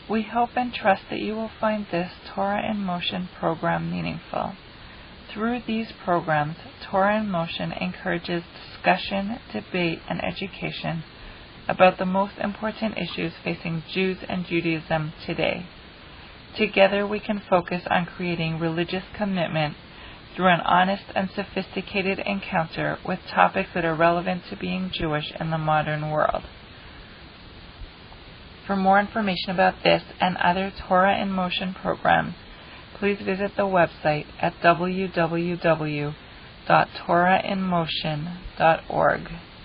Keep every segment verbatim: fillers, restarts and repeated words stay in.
We hope and trust that you will find this Torah in Motion program meaningful. Through these programs, Torah in Motion encourages discussion, debate, and education about the most important issues facing Jews and Judaism today. Together we can focus on creating religious commitment through an honest and sophisticated encounter with topics that are relevant to being Jewish in the modern world. For more information about this and other Torah in Motion programs, please visit the website at w w w dot torah in motion dot org.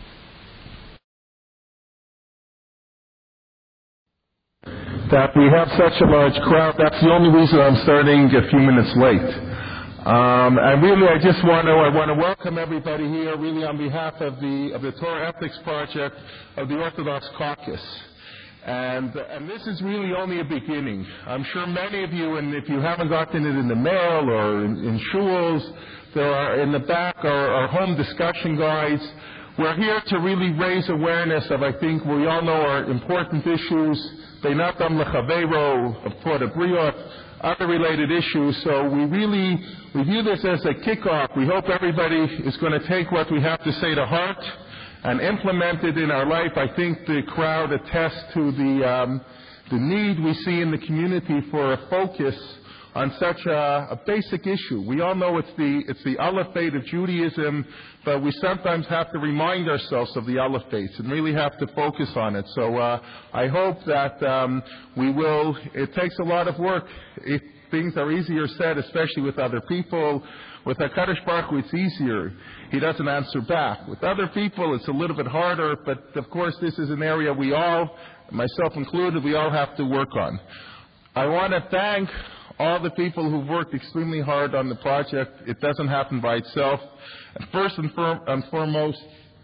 That we have such a large crowd, that's the only reason I'm starting a few minutes late. Um, and really, I just want to I want to welcome everybody here, really on behalf of the of the Torah Ethics Project of the Orthodox Caucus. And, and this is really only a beginning. I'm sure many of you, and if you haven't gotten it in the mail or in, in shuls, there are in the back are, are home discussion guides. We're here to really raise awareness of, I think, we all know are important issues, beinatam lechaveiro, of Port of Briot, other related issues. So we really we view this as a kickoff. We hope everybody is going to take what we have to say to heart and implement it in our life. I think the crowd attests to the um, the need we see in the community for a focus on such a, a basic issue. We all know it's the it's the Aleph Bet of Judaism, but we sometimes have to remind ourselves of the Aleph Bets and really have to focus on it. So uh, I hope that um, we will. It takes a lot of work. If things are easier said, especially with other people. With HaKadosh Baruch Hu, it's easier. He doesn't answer back. With other people, it's a little bit harder, but of course this is an area we all, myself included, we all have to work on. I want to thank all the people who've worked extremely hard on the project. It doesn't happen by itself. And first and, firm, and foremost,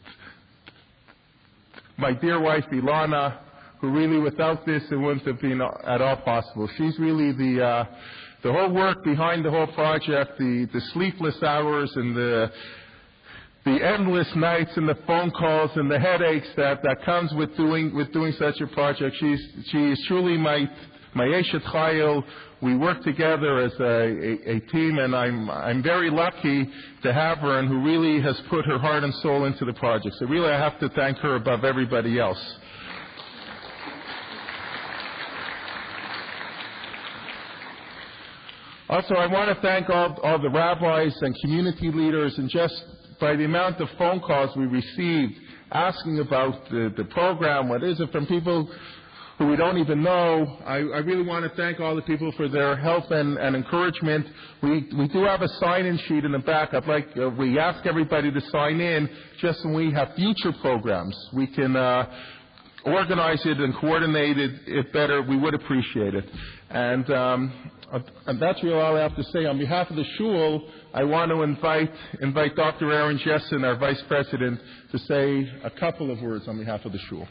my dear wife, Ilana, who really, without this, it wouldn't have been at all possible. She's really the uh, the whole work behind the whole project, the, the sleepless hours and the the endless nights and the phone calls and the headaches that, that comes with doing with doing such a project. She's she is truly my my Eshet Chayil. We work together as a, a, a team, and I'm I'm very lucky to have her, and who really has put her heart and soul into the project. So really, I have to thank her above everybody else. Also, I want to thank all, all the rabbis and community leaders, and just by the amount of phone calls we received asking about the, the program, what is it, from people who we don't even know. I, I really want to thank all the people for their help and, and encouragement. We we do have a sign-in sheet in the back. I'd like uh, we ask everybody to sign in just when we have future programs. We can uh, organize it and coordinate it, it better. We would appreciate it. And um, and that's really all I have to say. On behalf of the shul, I want to invite invite Doctor Aaron Jessen, our Vice President, to say a couple of words on behalf of the shul.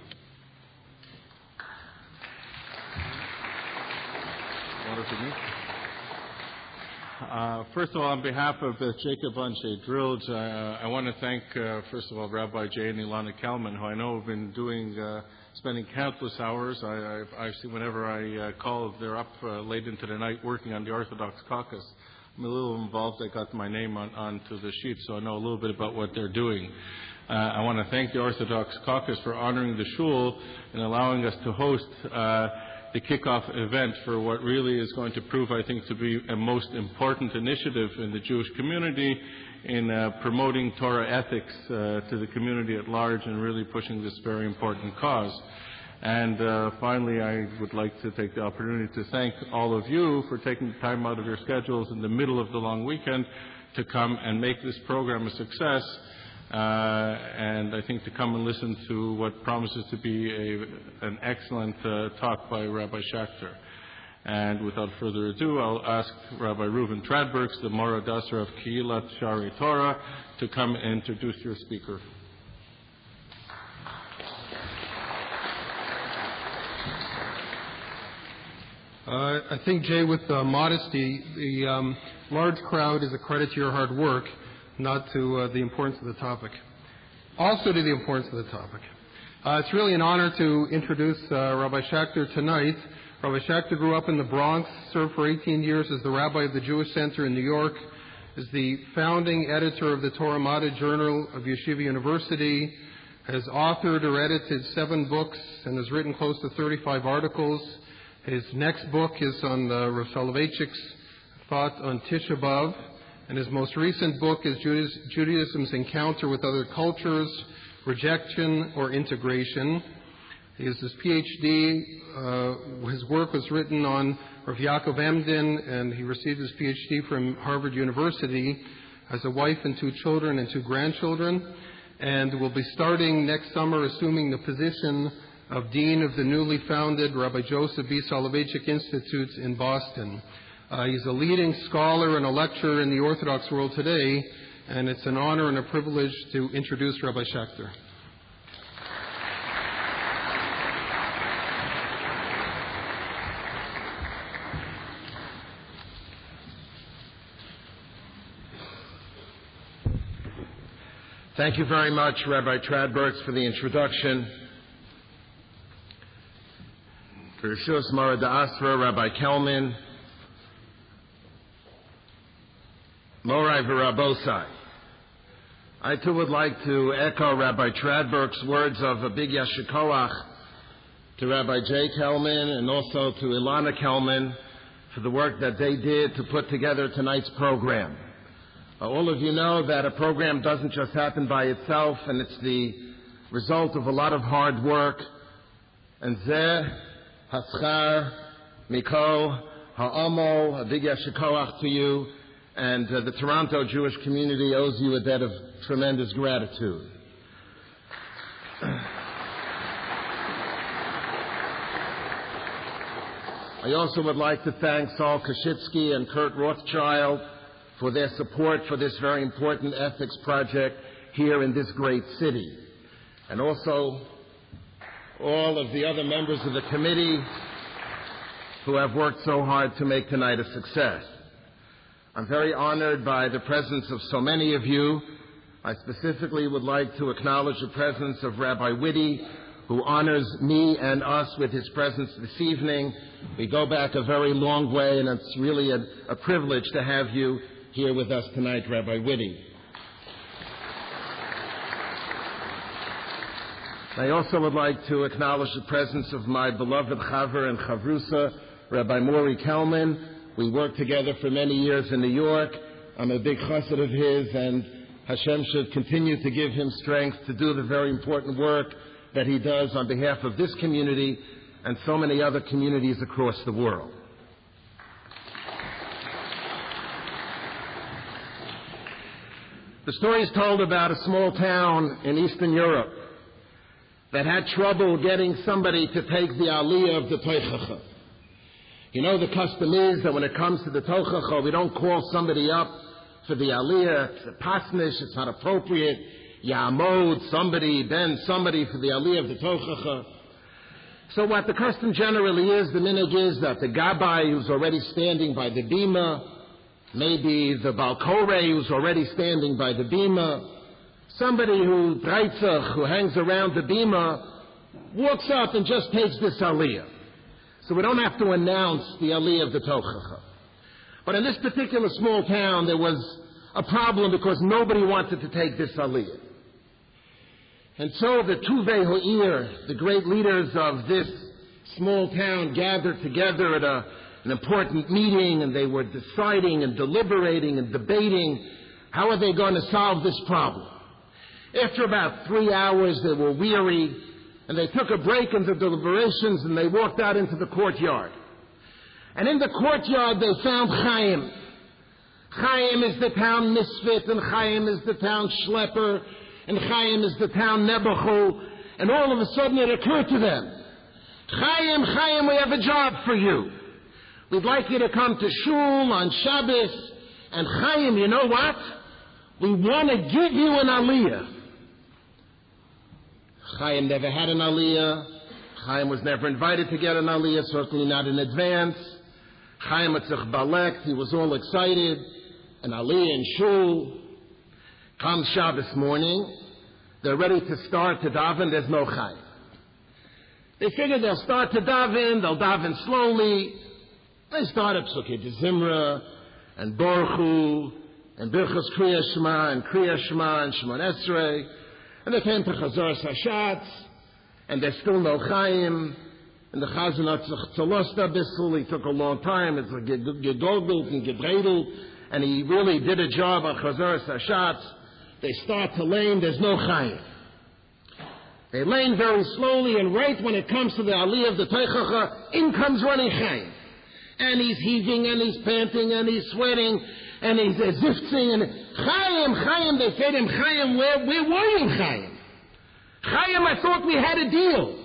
Uh, first of all, on behalf of uh, Jacob Anshe Drilge, uh, I want to thank, uh, first of all, Rabbi Jay and Ilana Kelman, who I know have been doing, uh, spending countless hours. I, I, I see whenever I uh, call, they're up uh, late into the night working on the Orthodox Caucus. I'm a little involved. I got my name on onto the sheet, so I know a little bit about what they're doing. Uh, I want to thank the Orthodox Caucus for honoring the shul and allowing us to host uh, the kickoff event for what really is going to prove, I think, to be a most important initiative in the Jewish community in uh, promoting Torah ethics uh, to the community at large and really pushing this very important cause. And uh, finally, I would like to take the opportunity to thank all of you for taking the time out of your schedules in the middle of the long weekend to come and make this program a success. Uh, and I think to come and listen to what promises to be a, an excellent uh, talk by Rabbi Schachter. And without further ado, I'll ask Rabbi Reuven Tradbergs, the Mora Dasar of Keilat Shari Torah, to come and introduce your speaker. Uh, I think, Jay, with uh, modesty, the um, large crowd is a credit to your hard work, not to uh, the importance of the topic. Also to the importance of the topic. Uh, it's really an honor to introduce uh, Rabbi Schachter tonight. Rabbi Schachter grew up in the Bronx, served for eighteen years as the rabbi of the Jewish Center in New York, is the founding editor of the Torah Madda Journal of Yeshiva University, has authored or edited seven books, and has written close to thirty-five articles. His next book is on uh, Rav Soloveitchik's thought on Tisha B'Av, and his most recent book is Judaism's Encounter with Other Cultures, Rejection or Integration. He has his P H D. Uh, his work was written on Rav Yaakov Emden, and he received his P H D from Harvard University, has a wife and two children and two grandchildren, and will be starting next summer assuming the position of Dean of the newly founded Rabbi Joseph B. Soloveitchik Institute in Boston. Uh, he's a leading scholar and a lecturer in the Orthodox world today, and it's an honor and a privilege to introduce Rabbi Schachter. Thank you very much, Rabbi Tradbergs, for the introduction. Gershus Mara Da'asra, Rabbi Kelman, Morai V'Rabosai. I too would like to echo Rabbi Tradberg's words of a big yashikoach to Rabbi Jay Kelman and also to Ilana Kelman for the work that they did to put together tonight's program. Uh, all of you know that a program doesn't just happen by itself, and it's the result of a lot of hard work. And zeh haschar miko ha'amo, a big yashikoach to you, and uh, the Toronto Jewish community owes you a debt of tremendous gratitude. I also would like to thank Saul Kashitsky and Kurt Rothschild for their support for this very important ethics project here in this great city. And also all of the other members of the committee who have worked so hard to make tonight a success. I'm very honored by the presence of so many of you. I specifically would like to acknowledge the presence of Rabbi Whitty, who honors me and us with his presence this evening. We go back a very long way, and it's really a, a privilege to have you here with us tonight, Rabbi Whitty. I also would like to acknowledge the presence of my beloved Chaver and Chavrusa, Rabbi Maury Kelman. We worked together for many years in New York. I'm a big chassid of his, and Hashem should continue to give him strength to do the very important work that he does on behalf of this community and so many other communities across the world. The story is told about a small town in Eastern Europe that had trouble getting somebody to take the aliyah of the Tochacha. You know, the custom is that when it comes to the Tochacha, we don't call somebody up for the aliyah. It's a pasnish, it's not appropriate. Ya'amod, somebody, ben somebody for the aliyah of the Tochacha. So what the custom generally is, the minhag is that the gabbai who's already standing by the bima, maybe the balkorei who's already standing by the bima, somebody who dreitzach, who hangs around the bima, walks up and just takes this aliyah. So we don't have to announce the aliyah of the Tochacha. But in this particular small town, there was a problem because nobody wanted to take this aliyah. And so the Tuvei Ha'ir, the great leaders of this small town, gathered together at a, an important meeting, and they were deciding and deliberating and debating how are they going to solve this problem. After about three hours, they were weary, and they took a break in the deliberations, and they walked out into the courtyard. And in the courtyard, they found Chaim. Chaim is the town misfit, and Chaim is the town schlepper, and Chaim is the town Nebuchadnezzar, and all of a sudden it occurred to them, Chaim, Chaim, we have a job for you. We'd like you to come to shul on Shabbos, and Chaim, you know what? We want to give you an aliyah. Chaim never had an aliyah. Chaim was never invited to get an aliyah, certainly not in advance. Chaim Atzich Balek, he was all excited, an aliyah in shul. Comes Shabbos morning, they're ready to start to daven, there's no Chaim. They figured they'll start to daven, they'll daven slowly. They started Psukei de Zimra, and Baruch and Birchas Kriya Shema, and Kriya Shema, and Shemon Esrei. And they came to Chazoras Hashatz, and there's still no Chaim. And the Chazan hat sich zerlost a bissel. He took a long time. It's gedogelt and gedredelt. And he really did a job on Chazoras Hashatz. They start to lane, there's no Chaim. They lane very slowly, and right when it comes to the Aliyah of the Teichacha, in comes running Chaim. And he's heaving, and he's panting, and he's sweating, and he's ziftzing, and Chaim, Chaim, they say to him, Chaim, where, where were you, Chaim? Chaim, I thought we had a deal.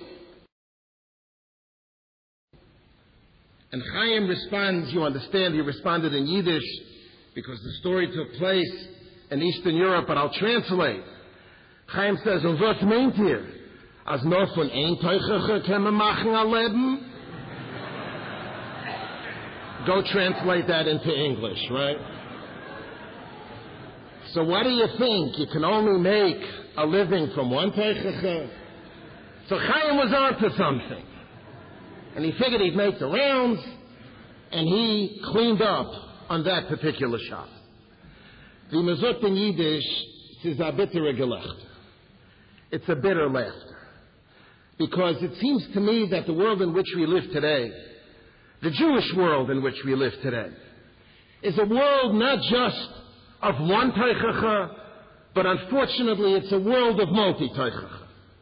And Chaim responds, you understand, he responded in Yiddish, because the story took place in Eastern Europe, but I'll translate. Chaim says, und was meint ihr? Als nur von ein Teuchacher kann man machen a Leben? Go translate that into English, right? So what do you think? You can only make a living from one Teuchacher? So Chaim was onto something. And he figured he'd make the rounds, and he cleaned up on that particular shot. Wie man sagt in Yiddish, es ist a bittere Gelächter. It's a bitter laughter. Because it seems to me that the world in which we live today, the Jewish world in which we live today, is a world not just of one Teichacha, but unfortunately it's a world of multi-Teichacha.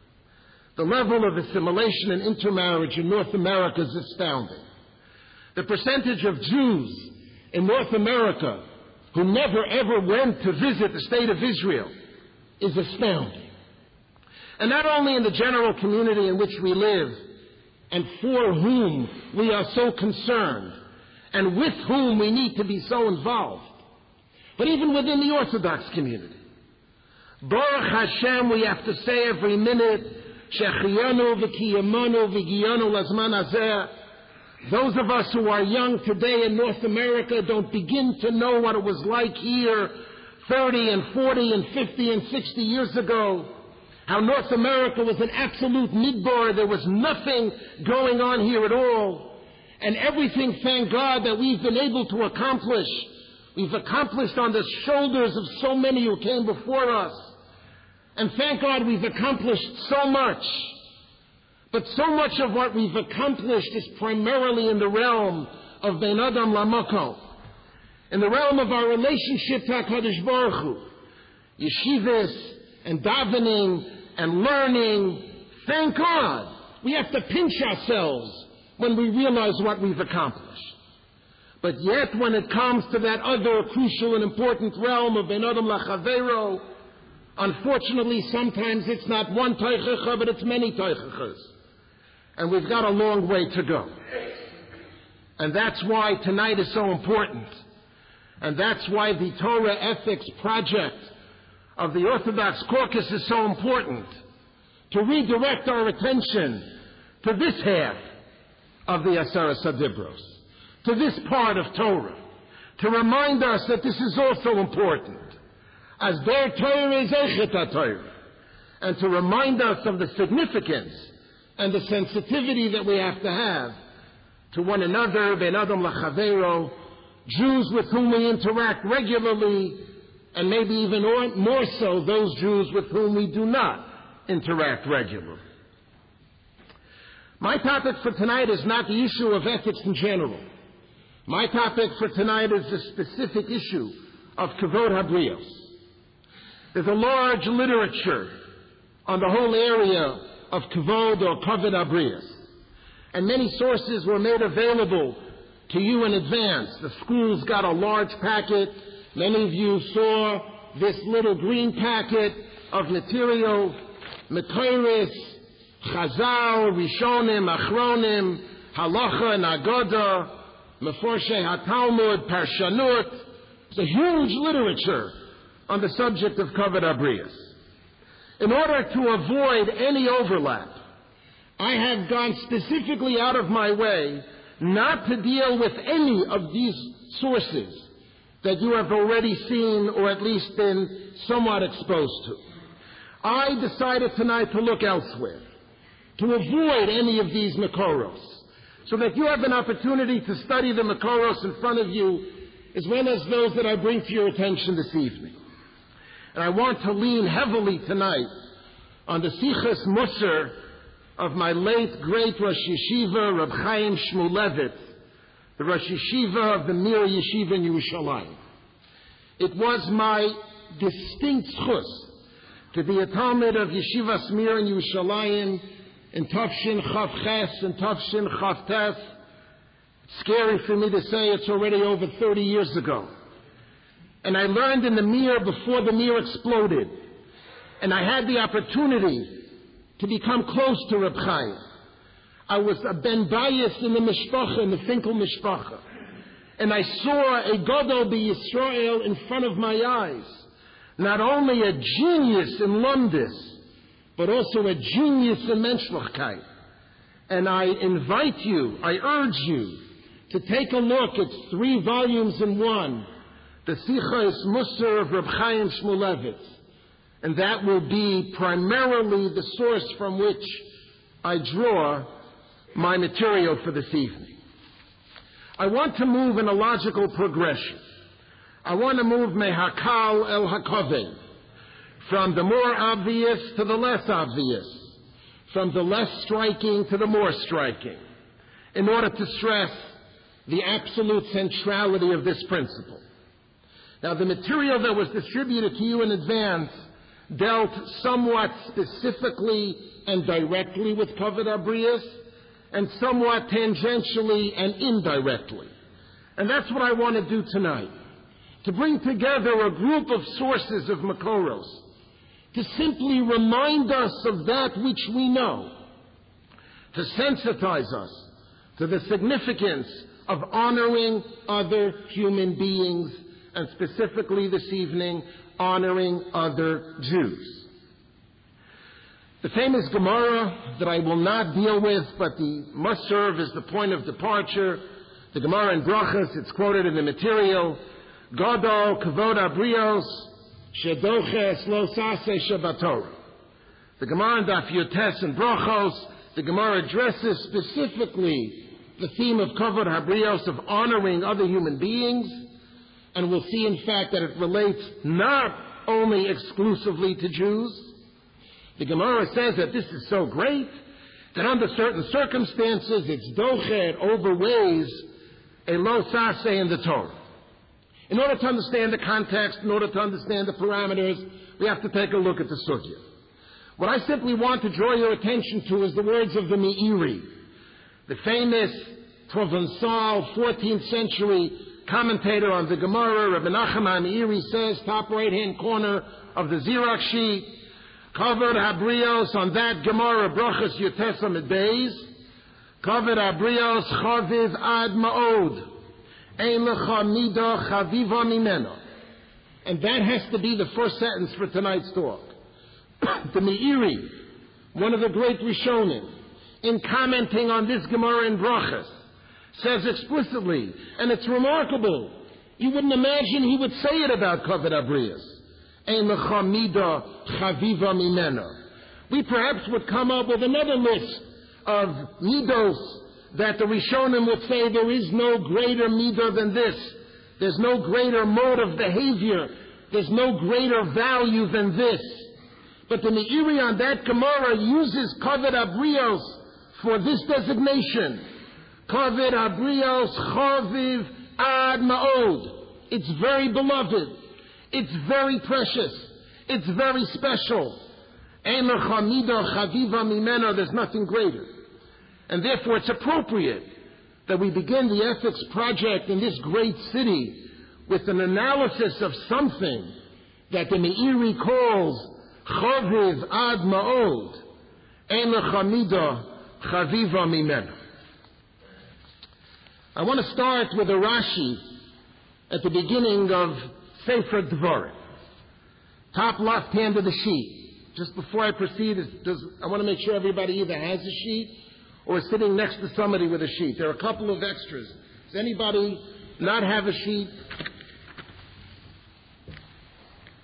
The level of assimilation and intermarriage in North America is astounding. The percentage of Jews in North America who never ever went to visit the state of Israel is astounding. And not only in the general community in which we live, and for whom we are so concerned, and with whom we need to be so involved, but even within the Orthodox community. Baruch Hashem, we have to say every minute, Shechiyanu v'kiyamanu v'giyanu lazman hazeh. Those of us who are young today in North America don't begin to know what it was like here thirty and forty and fifty and sixty years ago. How North America was an absolute midbar. There was nothing going on here at all. And everything, thank God, that we've been able to accomplish, we've accomplished on the shoulders of so many who came before us. And thank God we've accomplished so much. But so much of what we've accomplished is primarily in the realm of Ben Adam Lamoko, in the realm of our relationship to HaKadosh Baruch Hu, yeshivas and davening and learning. Thank God we have to pinch ourselves when we realize what we've accomplished. But yet when it comes to that other crucial and important realm of Ben Adam Lachavero, unfortunately sometimes it's not one Teichacha, but it's many Teichachas. And we've got a long way to go. And that's why tonight is so important. And that's why the Torah Ethics Project of the Orthodox Caucus is so important. To redirect our attention to this half of the Aseret Sadibros, to this part of Torah, to remind us that this is also important. As their Torah is Echet Torah. And to remind us of the significance and the sensitivity that we have to have to one another, Ben Adam Lachavero, Jews with whom we interact regularly, and maybe even more so those Jews with whom we do not interact regularly. My topic for tonight is not the issue of ethics in general. My topic for tonight is the specific issue of Kavod Habrios. There's a large literature on the whole area of Kavod or Kavod Habrios. And many sources were made available to you in advance. The schools got a large packet. Many of you saw this little green packet of material, Mekayris, Chazal, Rishonim, Achronim, Halacha and Agoda, Meforshei HaTalmud, Parshanut. It's a huge literature on the subject of Kavod Habrios. In order to avoid any overlap, I have gone specifically out of my way not to deal with any of these sources that you have already seen or at least been somewhat exposed to. I decided tonight to look elsewhere, to avoid any of these Makoros, so that you have an opportunity to study the Makoros in front of you, as well as those that I bring to your attention this evening. And I want to lean heavily tonight on the Sichas Musar of my late great Rosh Yeshiva, Reb Chaim Shmulevitz, the Rosh Yeshiva of the Mir Yeshiva in Yerushalayim. It was my distinct schus to be a Talmud of Yeshivas Mir in Yerushalayim in Tafshin Chav Ches and Tafshin Chav Tes. It's scary for me to say it's already over thirty years ago. And I learned in the Mir before the Mir exploded. And I had the opportunity to become close to Reb Chaim. I was a ben bayis in the Mishpacha, in the Finkel Mishpacha. And I saw a Gadol B'Yisrael in front of my eyes. Not only a genius in Lumdis, but also a genius in Menschlichkeit. And I invite you, I urge you, to take a look. It's three volumes in one. The Sichas Musar of Reb Chaim Shmulevitz. And that will be primarily the source from which I draw my material for this evening. I want to move in a logical progression. I want to move mehakal el hakaved, from the more obvious to the less obvious, from the less striking to the more striking, in order to stress the absolute centrality of this principle. Now, the material that was distributed to you in advance dealt somewhat specifically and directly with Kavod Habrios, and somewhat tangentially and indirectly. And that's what I want to do tonight, to bring together a group of sources of Makoros, to simply remind us of that which we know, to sensitize us to the significance of honoring other human beings, and specifically this evening, honoring other Jews. The famous Gemara that I will not deal with, but the must serve as the point of departure, the Gemara in Brachos, it's quoted in the material, Gadol Kavod Habrios Shedoches Lo Saseh Shabbatorah. The Gemara in Daf Yotes in Brachos, the Gemara addresses specifically the theme of Kavod Habrios, of honoring other human beings, and we'll see in fact that it relates not only exclusively to Jews. The Gemara says that this is so great that under certain circumstances its dochet overweighs a lo saseh in the Torah. In order to understand the context, in order to understand the parameters, we have to take a look at the sugya. What I simply want to draw your attention to is the words of the Meiri, the famous Provençal fourteenth century commentator on the Gemara. Rabbi Nachman Meiri says, top right-hand corner of the Xerox sheet, Kavod Habrios, on that Gemara, Brachos Yotes Amid Beis, Kavod Habrios chaviv ad ma'od, ein lecha midah chaviva mimeno. And that has to be the first sentence for tonight's talk. The Meiri, one of the great Rishonim, in commenting on this Gemara in Brachos, says explicitly, and it's remarkable, you wouldn't imagine he would say it about Kavod Habrios. We perhaps would come up with another list of midos that the Rishonim would say there is no greater midah than this. There's no greater mode of behavior. There's no greater value than this. But the Meiri on that Gemara uses Kavod Habrios for this designation. Kavod Habrios chaviv ad ma'od. It's very beloved. It's very precious. It's very special. There's nothing greater. And therefore it's appropriate that we begin the ethics project in this great city with an analysis of something that the Meiri calls chaviv ad ma'od. I want to start with a Rashi at the beginning of Sefer Dvarim, top left hand of the sheet. Just before I proceed, is, does, I want to make sure everybody either has a sheet or is sitting next to somebody with a sheet. There are a couple of extras. Does anybody not have a sheet?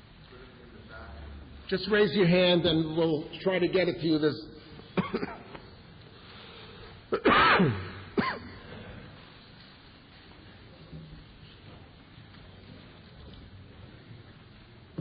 Just raise your hand and we'll try to get it to you. There's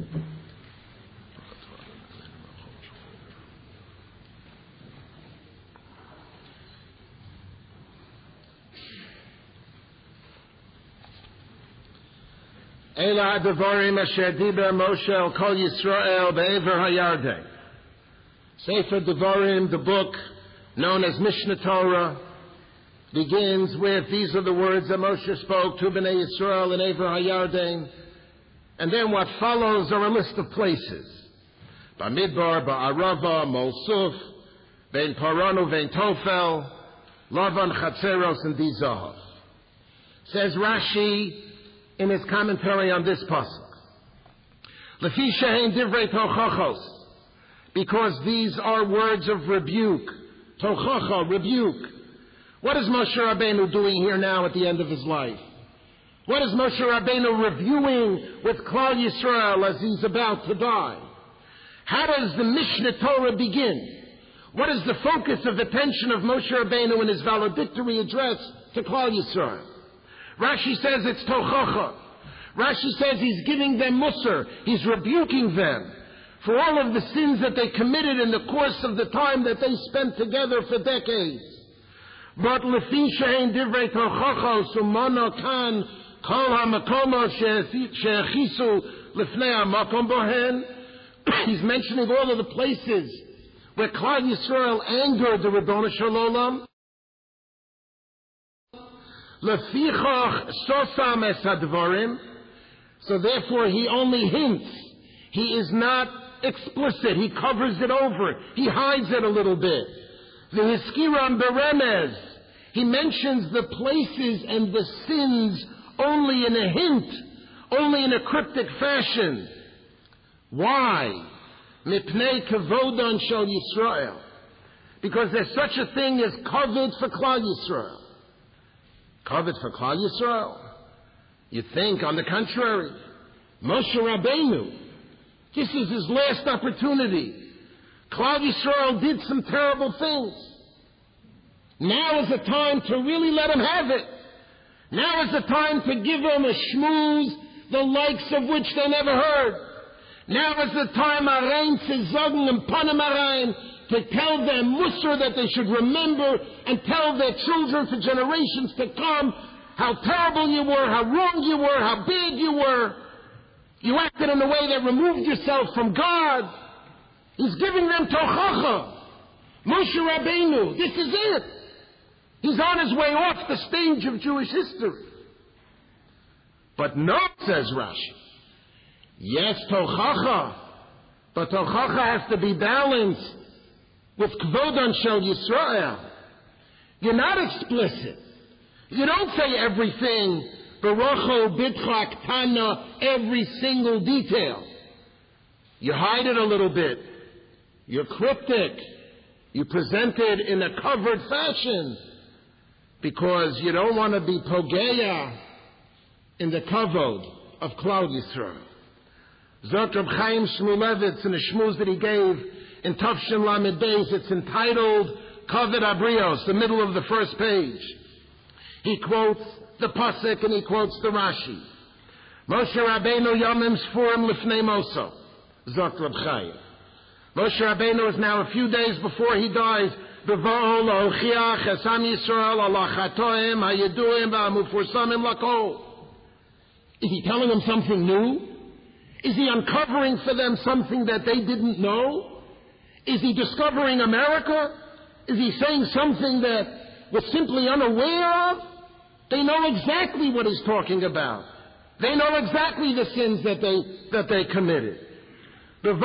Ela Devarim Asher Diber Moshe El Kol Yisrael Be'ever HaYarden. Sefer Devarim, the book known as Mishnah Torah, begins with, these are the words that Moshe spoke to Bnei Yisrael in Ever HaYarden. And then what follows are a list of places. Bamidbar, Ba'arava, Molsuf, Vein Paranu, Vein Tofel, Lavan, Chatzeros, and Dizahav. Says Rashi in his commentary on this pasuk, Lefi shehein divrei tochachos, because these are words of rebuke. Tochacha, rebuke. What is Moshe Rabbeinu doing here now at the end of his life? What is Moshe Rabbeinu reviewing with Klal Yisrael as he's about to die? How does the Mishnah Torah begin? What is the focus of attention of Moshe Rabbeinu in his valedictory address to Klal Yisrael? Rashi says it's tochacha. Rashi says he's giving them musar. He's rebuking them for all of the sins that they committed in the course of the time that they spent together for decades. But lefi she'ein divrei tochacha sumana kan kol hamakomo she'achisu lefnei hamakom bohen. He's mentioning all of the places where Klal Yisrael angered the Rebbeinu Shalom. Lefichach sosam es hadvarim. So therefore he only hints. He is not explicit. He covers it over. He hides it a little bit. The hiskiram beremez. He mentions the places and the sins only in a hint, only in a cryptic fashion. Why? Mipnei kavodon shel Yisrael. Because there's such a thing as kavod for Klal Yisrael. Kavod for Klal Yisrael. You think, on the contrary, Moshe Rabbeinu, this is his last opportunity. Klal Yisrael did some terrible things. Now is the time to really let him have it. Now is the time to give them a shmooze, the likes of which they never heard. Now is the time, Arain Tzizogen and Panamarain, to tell them Musar that they should remember and tell their children for generations to come how terrible you were, how wrong you were, how bad you were. You acted in a way that removed yourself from God. He's giving them tochacha. Moshe Rabbeinu, this is it. He's on his way off the stage of Jewish history. But no, says Rashi. Yes, tochacha, but tochacha has to be balanced with kvodon shel Yisrael. You're not explicit. You don't say everything, barocho, bitchak, tana, every single detail. You hide it a little bit. You're cryptic. You present it in a covered fashion because you don't want to be pogeya in the kavod of Klal Yisrael. Zot Reb Chaim Shmulevitz in a shmuz that he gave in Tafshin Lamed Beis, it's entitled Kavod Abrios, the middle of the first page. He quotes the pasuk and he quotes the Rashi. Moshe Rabbeinu Yomim Sfurim Lifnei Moso, Zot Reb Chaim. Moshe Rabbeinu is now a few days before he dies. B'vo'o la'ochiach esam Yisrael ala chatoim hayeduim v'amufursamim lakol. Is he telling them something new? Is he uncovering for them something that they didn't know? Is he discovering America? Is he saying something that was simply unaware of? They know exactly what he's talking about. They know exactly the sins that they that they committed. And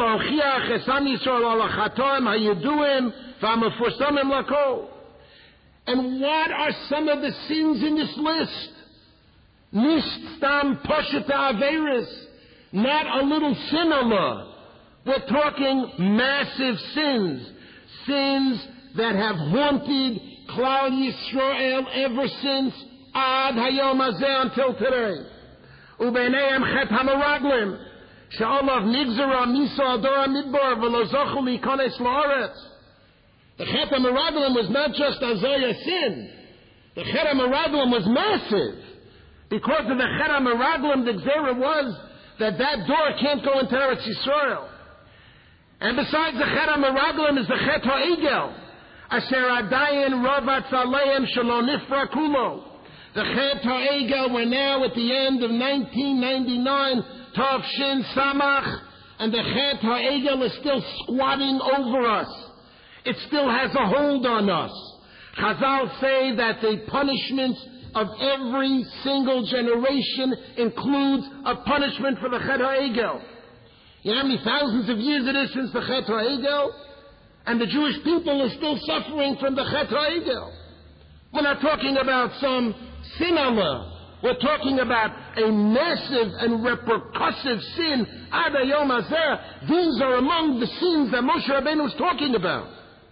what are some of the sins in this list? Nicht stam posheta averis, not a little sin Allah. We're talking massive sins, sins that have haunted Klal Yisrael ever since Ad Hayom Hazeh until today. Ubeineim chet hamaraglim. Sha'alav nigzara misa adora midbar v'lo zochu likones la'aretz. The chet hamaraglim was not just Azaya sin. The chet hamaraglim was massive. Because of the chet hamaraglim, the gzera was that that door can't go into Eretz Yisrael. And besides the Chet HaMeraglim is the Chet HaEgel. Asher Adayin Ravatz Aleim Shelo Nifra Kulo. The Chet HaEgel, we're now at the end of nineteen ninety-nine, Tov Shin Samach, and the Chet HaEgel is still squatting over us. It still has a hold on us. Chazal say that the punishment of every single generation includes a punishment for the Chet HaEgel. You know how many thousands of years it is since the Chet HaEgel? And the Jewish people are still suffering from the Chet HaEgel. We're not talking about some sin Allah. We're talking about a massive and repercussive sin. Ad Hayom Hazeh. These are among the sins that Moshe Rabbeinu was talking about.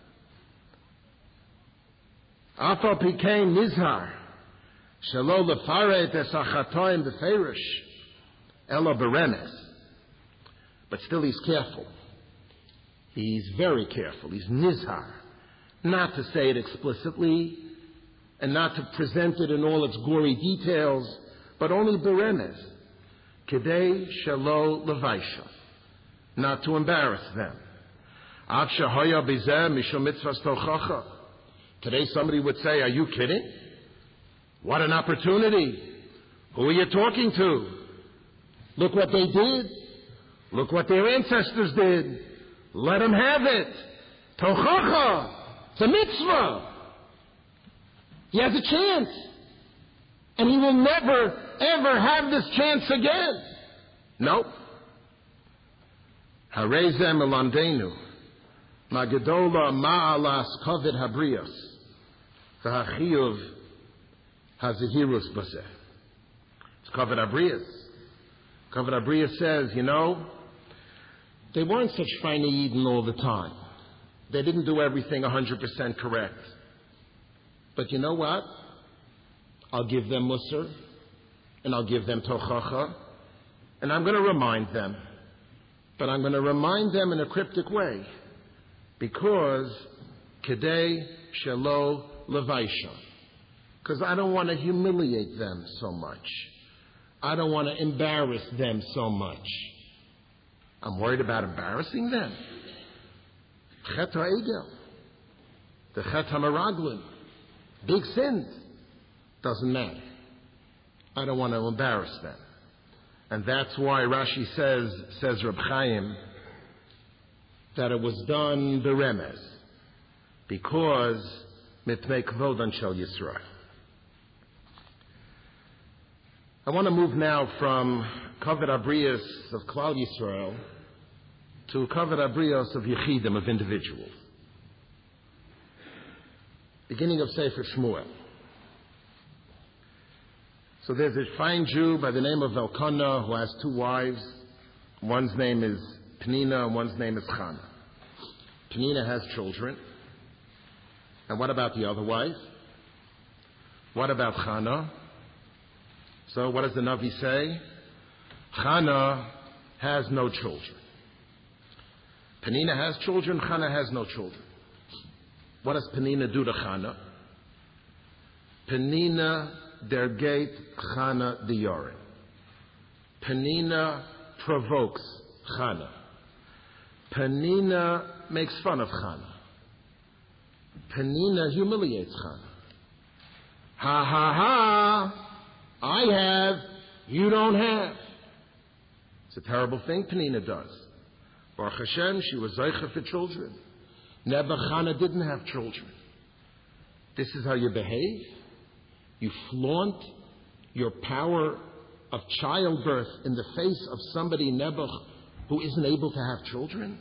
Afal Pikein Nizhar. Shelo lefaret es hachatoim beferish. Elo beremes. But still he's careful. He's very careful. He's nizhar. Not to say it explicitly, and not to present it in all its gory details, but only beremes. Kedei shelo levaisha. Not to embarrass them. Av shehoya bizeh mishum mitzvahs tochacha. Today somebody would say, are you kidding? What an opportunity. Who are you talking to? Look what they did. Look what their ancestors did. Let them have it. Tochacha. It's a mitzvah. He has a chance. And he will never, ever have this chance again. Nope. Harei zeh melamdenu. Magadola ma'alas kovid habrios. V'hachiyuv hazehirus baseh. It's kovid habrios. Kovid habrios says, you know, they weren't such fine Eden all the time. They didn't do everything one hundred percent correct. But you know what? I'll give them Musar, and I'll give them Tochacha, and I'm going to remind them. But I'm going to remind them in a cryptic way, because Kedei Shelo Levaisha. Because I don't want to humiliate them so much. I don't want to embarrass them so much. I'm worried about embarrassing them. Chet HaEgel, the Chet HaMeraglim, big sins, doesn't matter. I don't want to embarrass them. And that's why Rashi says, says Reb Chaim, that it was done beremes, because mitnei kvodan shel Yisrael. I want to move now from Kavod Abrios of Klal Yisrael to Kavod Abrios of Yechidim, of individuals. Beginning of Sefer Shmuel. So there's a fine Jew by the name of Elkanah who has two wives. One's name is Penina and one's name is Chana. Penina has children. And what about the other wife? What about Chana? So what does the Navi say? Chana has no children. Penina has children, Chana has no children. What does Penina do to Chana? Penina dergate Chana diyorin. Penina provokes Chana. Penina makes fun of Chana. Penina humiliates Chana. Ha ha ha! I have, you don't have. It's a terrible thing Penina does. Baruch Hashem, she was zeicha for children. Never Chana didn't have children. This is how you behave? You flaunt your power of childbirth in the face of somebody, Nebuch, who isn't able to have children?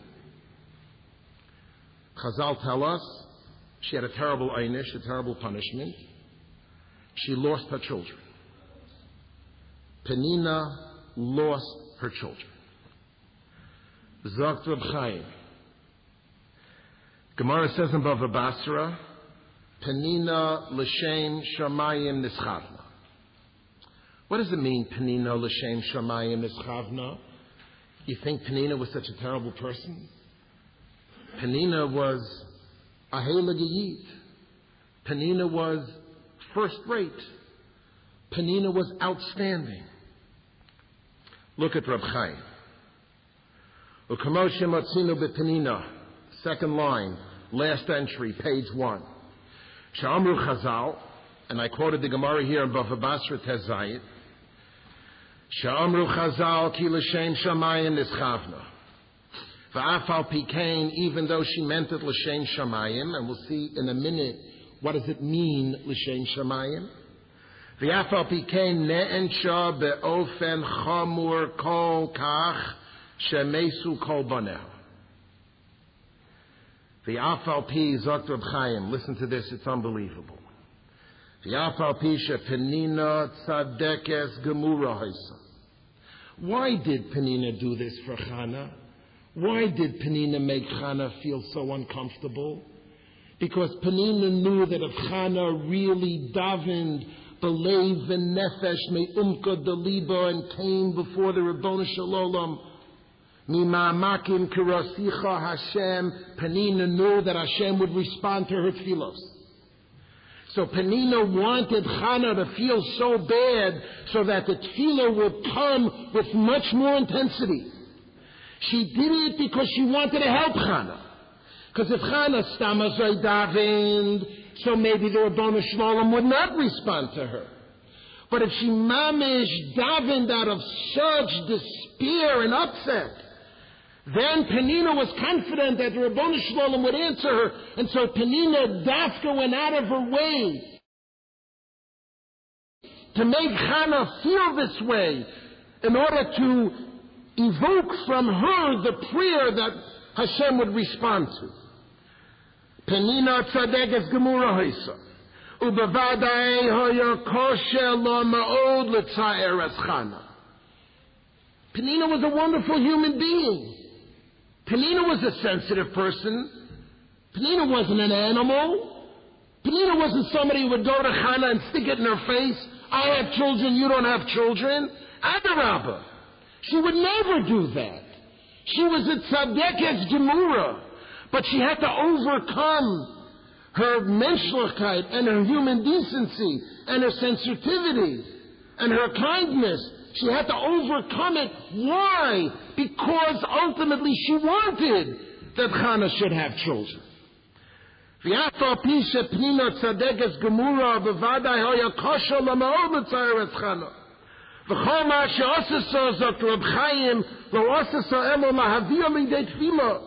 Chazal tell us she had a terrible einish, a terrible punishment. She lost her children. Penina lost her children. Zogt Reb Chaim. Gemara says in Bava Basra, Penina l'shem shamayim nischavna. What does it mean, Penina l'shem shamayim nischavna? You think Penina was such a terrible person? Penina was a heilige. Penina was first rate. Penina was outstanding. Look at Reb Chaim. U'kamoshe motzinu b'penina, second line, last entry, page one. Sha'amru Chazal, and I quoted the Gemara here in Bava Basra Tezayit. Sha'amru Chazal ki l'shem shamayim nischavna. V'af al pikein, even though she meant it l'shem shamayim, and we'll see in a minute what does it mean l'shem shamayim. V'af al pikein ne'ensha be'ofen chamur kol kach shemesu kol baneh. V'af al pi zok Reb Chaim. Listen to this; it's unbelievable. V'af al pi shepenina tzadekes gemura haisa. Why did Penina do this for Chana? Why did Penina make Chana feel so uncomfortable? Because Penina knew that if Chana really davened, believed in nefesh me'umka deliba, and came before the Ribono Shel Olam, mima'amakim kirasicha Hashem, Penina knew that Hashem would respond to her tefillos. So Penina wanted Chana to feel so bad so that the tefillah would come with much more intensity. She did it because she wanted to help Chana. Because if Chana stamazay davened, so maybe the Ribono Shel Olam would not respond to her. But if she mamish davened out of such despair and upset, then Penina was confident that the Ribono Shel Olam would answer her, and so Penina dafka went out of her way to make Chana feel this way in order to evoke from her the prayer that Hashem would respond to. Penina tzadekes gemura haisa. Ubavadai hoya kosher lo ma'od l'tzaer es Chana. Penina was a wonderful human being. Penina was a sensitive person. Penina wasn't an animal. Penina wasn't somebody who would go to Chana and stick it in her face. I have children, you don't have children. Adarabah. She would never do that. She was a tzadekes gemura. But she had to overcome her menschlichkeit and her human decency and her sensitivity and her kindness. She had to overcome it. Why? Because ultimately she wanted that Chana should have children. V'afal pi shepenina tzadekes gemura b'vadai hoya kosher l'ma'od l'tzaer es Chana. V'chol ma she'osesa zok Reb Chaim lo osesa elo lahavia lidei tefillah.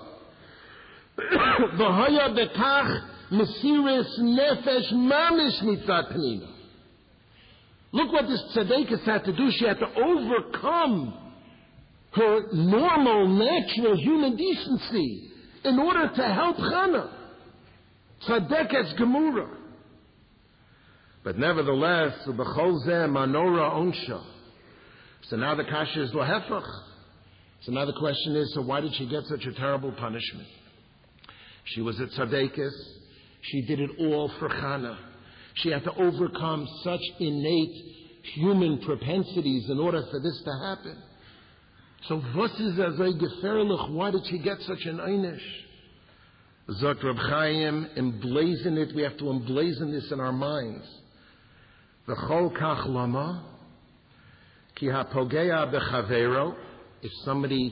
V'hoya bekach mesiris nefesh mamish mitzat Penina. Look what this tzaddikus had to do. She had to overcome her normal, natural human decency in order to help Chana. Tzaddikus gemura. But nevertheless, b'chol zeh manora onsha. So now the kasha is lahefach. So now the question is, so why did she get such a terrible punishment? She was a tzaddikus. She did it all for Chana. She had to overcome such innate human propensities in order for this to happen. So, was is azay gefährlich? Why did she get such an einish? Zok Reb Chaim, emblazon it. We have to emblazon this in our minds. V'chol kach lama, ki hapogea bechavero. If somebody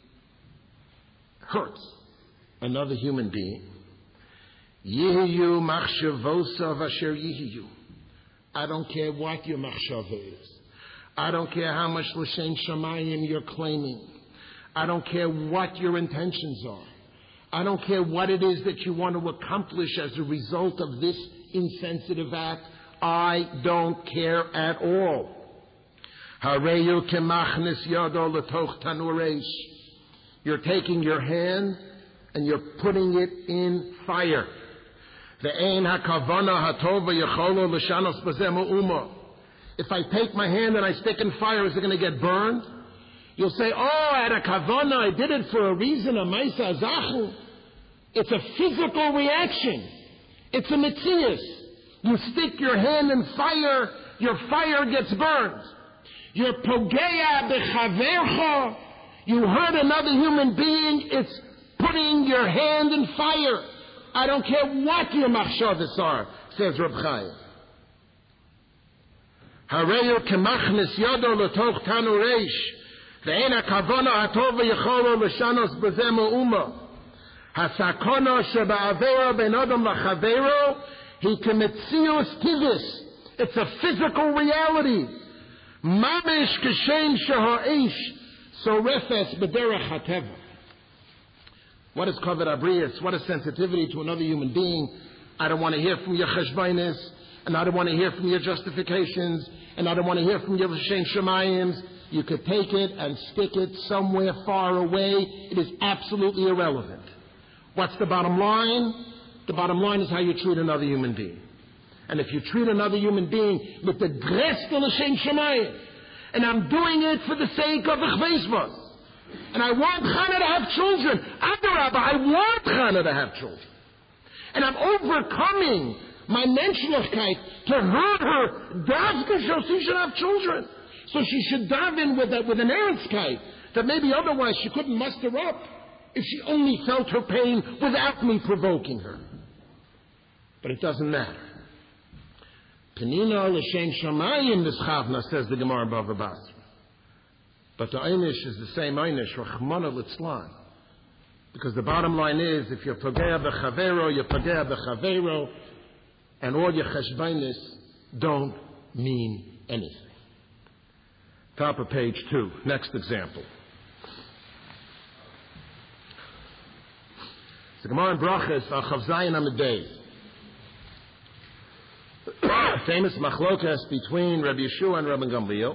hurts another human being, Yihiyu machshavosav asher yihiyu. I don't care what your machshava is. I don't care how much l'shem shamayim you're claiming. I don't care what your intentions are. I don't care what it is that you want to accomplish as a result of this insensitive act. I don't care at all. Hareyu kemachnis yado letoch tanureish. You're taking your hand and you're putting it in fire. If I take my hand and I stick in fire, is it going to get burned? You'll say, oh, I had a kavana, I did it for a reason, a maisa zachu. It's a physical reaction. It's a metzius. You stick your hand in fire, your fire gets burned. You're pogeya bechavercha. You hurt another human being, it's putting your hand in fire. I don't care what your machshavos are, says Reb Chaim. Hareyu kemachnis yado letoch tanureish. ואין הכוונה הטוב ויכולו לשנות בזה מאומה. הסכנה שבעבירה בין אדם לחברו היא כמציאוס טיבס. It's a physical reality. ממש כשם שהאש שורפת בדרך הטבע. What is kavod abrius? What is sensitivity to another human being? I don't want to hear from your cheshbainis, and I don't want to hear from your justifications, and I don't want to hear from your l'shem shemayims. You could take it and stick it somewhere far away. It is absolutely irrelevant. What's the bottom line? The bottom line is how you treat another human being. And if you treat another human being with the gresta l'shem shemayim, and I'm doing it for the sake of the chveisvos, and I want Chana to have children, Adarabba, I want Chana to have children, and I'm overcoming my menschlichkeit to hurt her, Davka, so she should have children. So she should dive in with, a, with an erzkeit that maybe otherwise she couldn't muster up if she only felt her pain without me provoking her. But it doesn't matter. Penina l'shem shamayim nischavna, says the Gemara Bava Basra. But the einish is the same einish, rachmana litzlan. Because the bottom line is, if you're pagea b'chavero, you're pagea b'chavero, and all your cheshbainis don't mean anything. Top of page two. Next example. The Gemara in Brachas, Chav Zayin Amud Beis. Famous machlokas between Rabbi Yeshua and Rabbi Gamliel.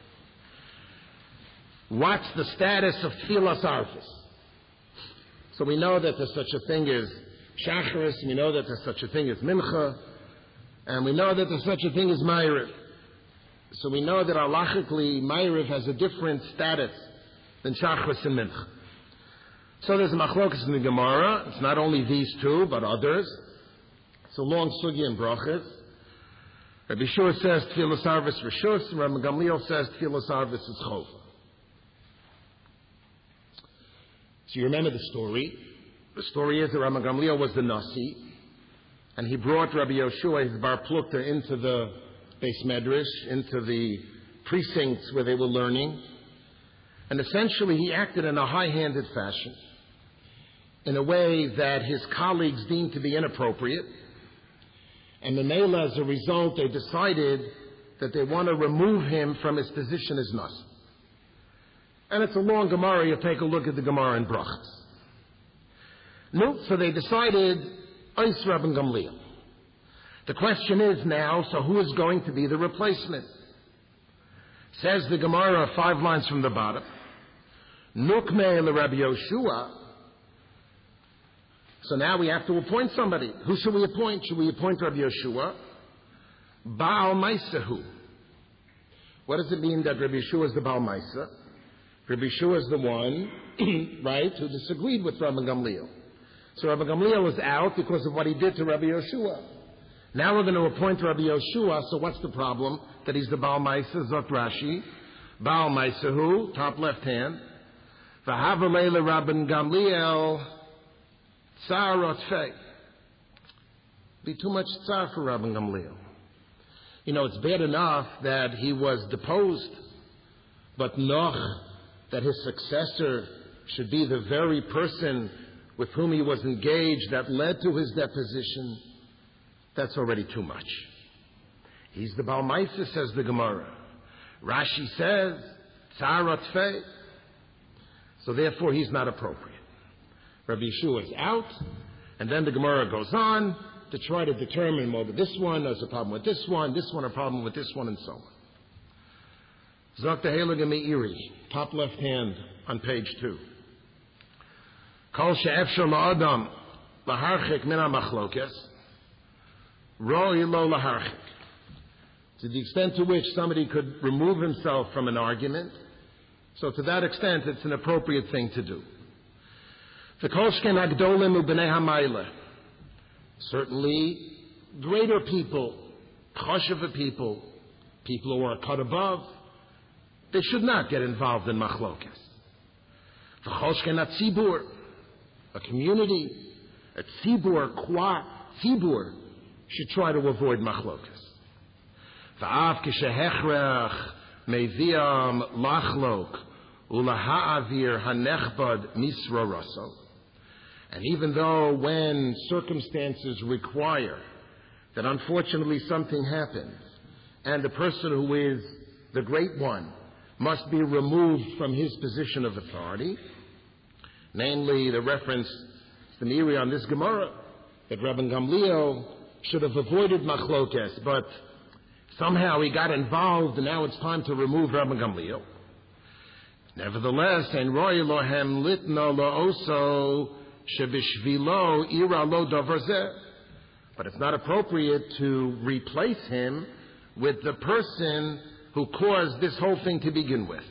What's the status of Tfilas Arfis? So we know that there's such a thing as Shacharis, we know that there's such a thing as Mincha, and we know that there's such a thing as Ma'ariv. So we know that halachically Ma'ariv has a different status than Shacharis and Mincha. So there's a machlokas in the Gemara. It's not only these two, but others. It's a long sugya in Brachas. Rabbi Yeshua says Tfilas Arvis Rishus, and Rabbi Gamliel says Tfilas Arvis is Chova. So you remember the story. The story is that Rabbi Gamliel was the Nasi, and he brought Rabbi Yeshua, his Bar Plukta, into the Beis Medrash, into the precincts where they were learning. And essentially he acted in a high-handed fashion, in a way that his colleagues deemed to be inappropriate. And Memela, as a result, they decided that they want to remove him from his position as Nasi. And it's a long Gemara. You take a look at the Gemara in Brachas. No, so they decided, Eis Rabban Gamliel. The question is now, so who is going to be the replacement? Says the Gemara five lines from the bottom. Nukmei le-Rabbi Yoshua. So now we have to appoint somebody. Who should we appoint? Should we appoint Rabbi Yoshua? Baal Maisahu. What does it mean that Rabbi Yeshua is the Baal Maisa? Rabbi Yeshua is the one, right, who disagreed with Rabbi Gamliel. So Rabbi Gamliel was out because of what he did to Rabbi Yoshua. Now we're going to appoint Rabbi Yoshua, so what's the problem? That he's the Baal Maisa, Zot Rashi. Baal Maisahu, top left hand. V'havalei le-Rabbi Gamliel, Tsar Rotfei. Be too much tsar for Rabbi Gamliel. You know, it's bad enough that he was deposed, but noch, that his successor should be the very person with whom he was engaged that led to his deposition, that's already too much. He's the Baal Maisa, says the Gemara. Rashi says, Tsar Rotfei. So therefore he's not appropriate. Rabbi Yeshua is out, and then the Gemara goes on to try to determine whether this one has a problem with this one, this one a problem with this one, and so on. Zok the Heilige Meiri, top left hand on page two. Kol she'efshar la'adam laharchik min ha'machlokes, roi lo laharchik. To the extent to which somebody could remove himself from an argument, so to that extent it's an appropriate thing to do. V'kolshken agdolim u'bnei ha'mayla. Certainly, greater people, choshev people, people who are cut above, they should not get involved in machlokes. V'cholshken atzibur, a community, a tzibur, kwa, tzibur, should try to avoid machlokes. V'av k'shehechrech meviam lachlok ulaha'avir hanechbad misra raso. And even though when circumstances require that unfortunately something happens, and the person who is the great one must be removed from his position of authority, namely the reference to the Meiri on this Gemara, that Rabban Gamliel should have avoided machlokes, but somehow he got involved, and now it's time to remove Rabban Gamliel. Nevertheless, ein roy lohem litna lo oso shebishvilo ira lo davar zeh. But it's not appropriate to replace him with the person who caused this whole thing to begin with.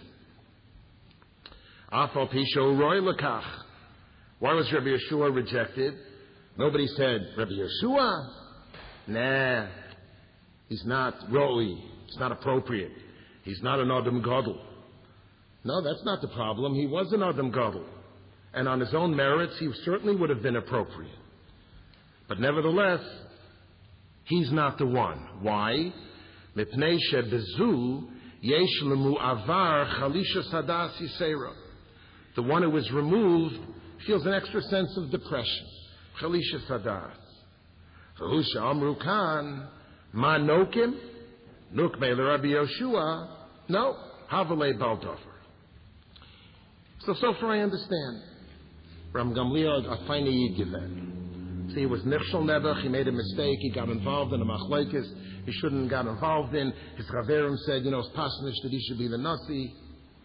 Afal pisho roy lekach. Why was Rabbi Yeshua rejected? Nobody said, Rabbi Yeshua? Nah, he's not roi. It's not appropriate. He's not an Adam Gadol. No, that's not the problem. He was an Adam Gadol. And on his own merits, he certainly would have been appropriate. But nevertheless, he's not the one. Why? Mipnei shebezu yesh lemu avar chalisha sadas yisera. The one who was removed feels an extra sense of depression. Chalisha sadas. Chahusha amru kan ma nokim nukmei l'Rabbi Yoshua. No, havalei baldover. So so far I understand. Ram Gamliel a fine yid given. See, he was Nichshel Nebuch, he made a mistake, he got involved in a machlokes he shouldn't have got involved in. His Chaverim said, you know, it's pasnish that he should be the Nasi.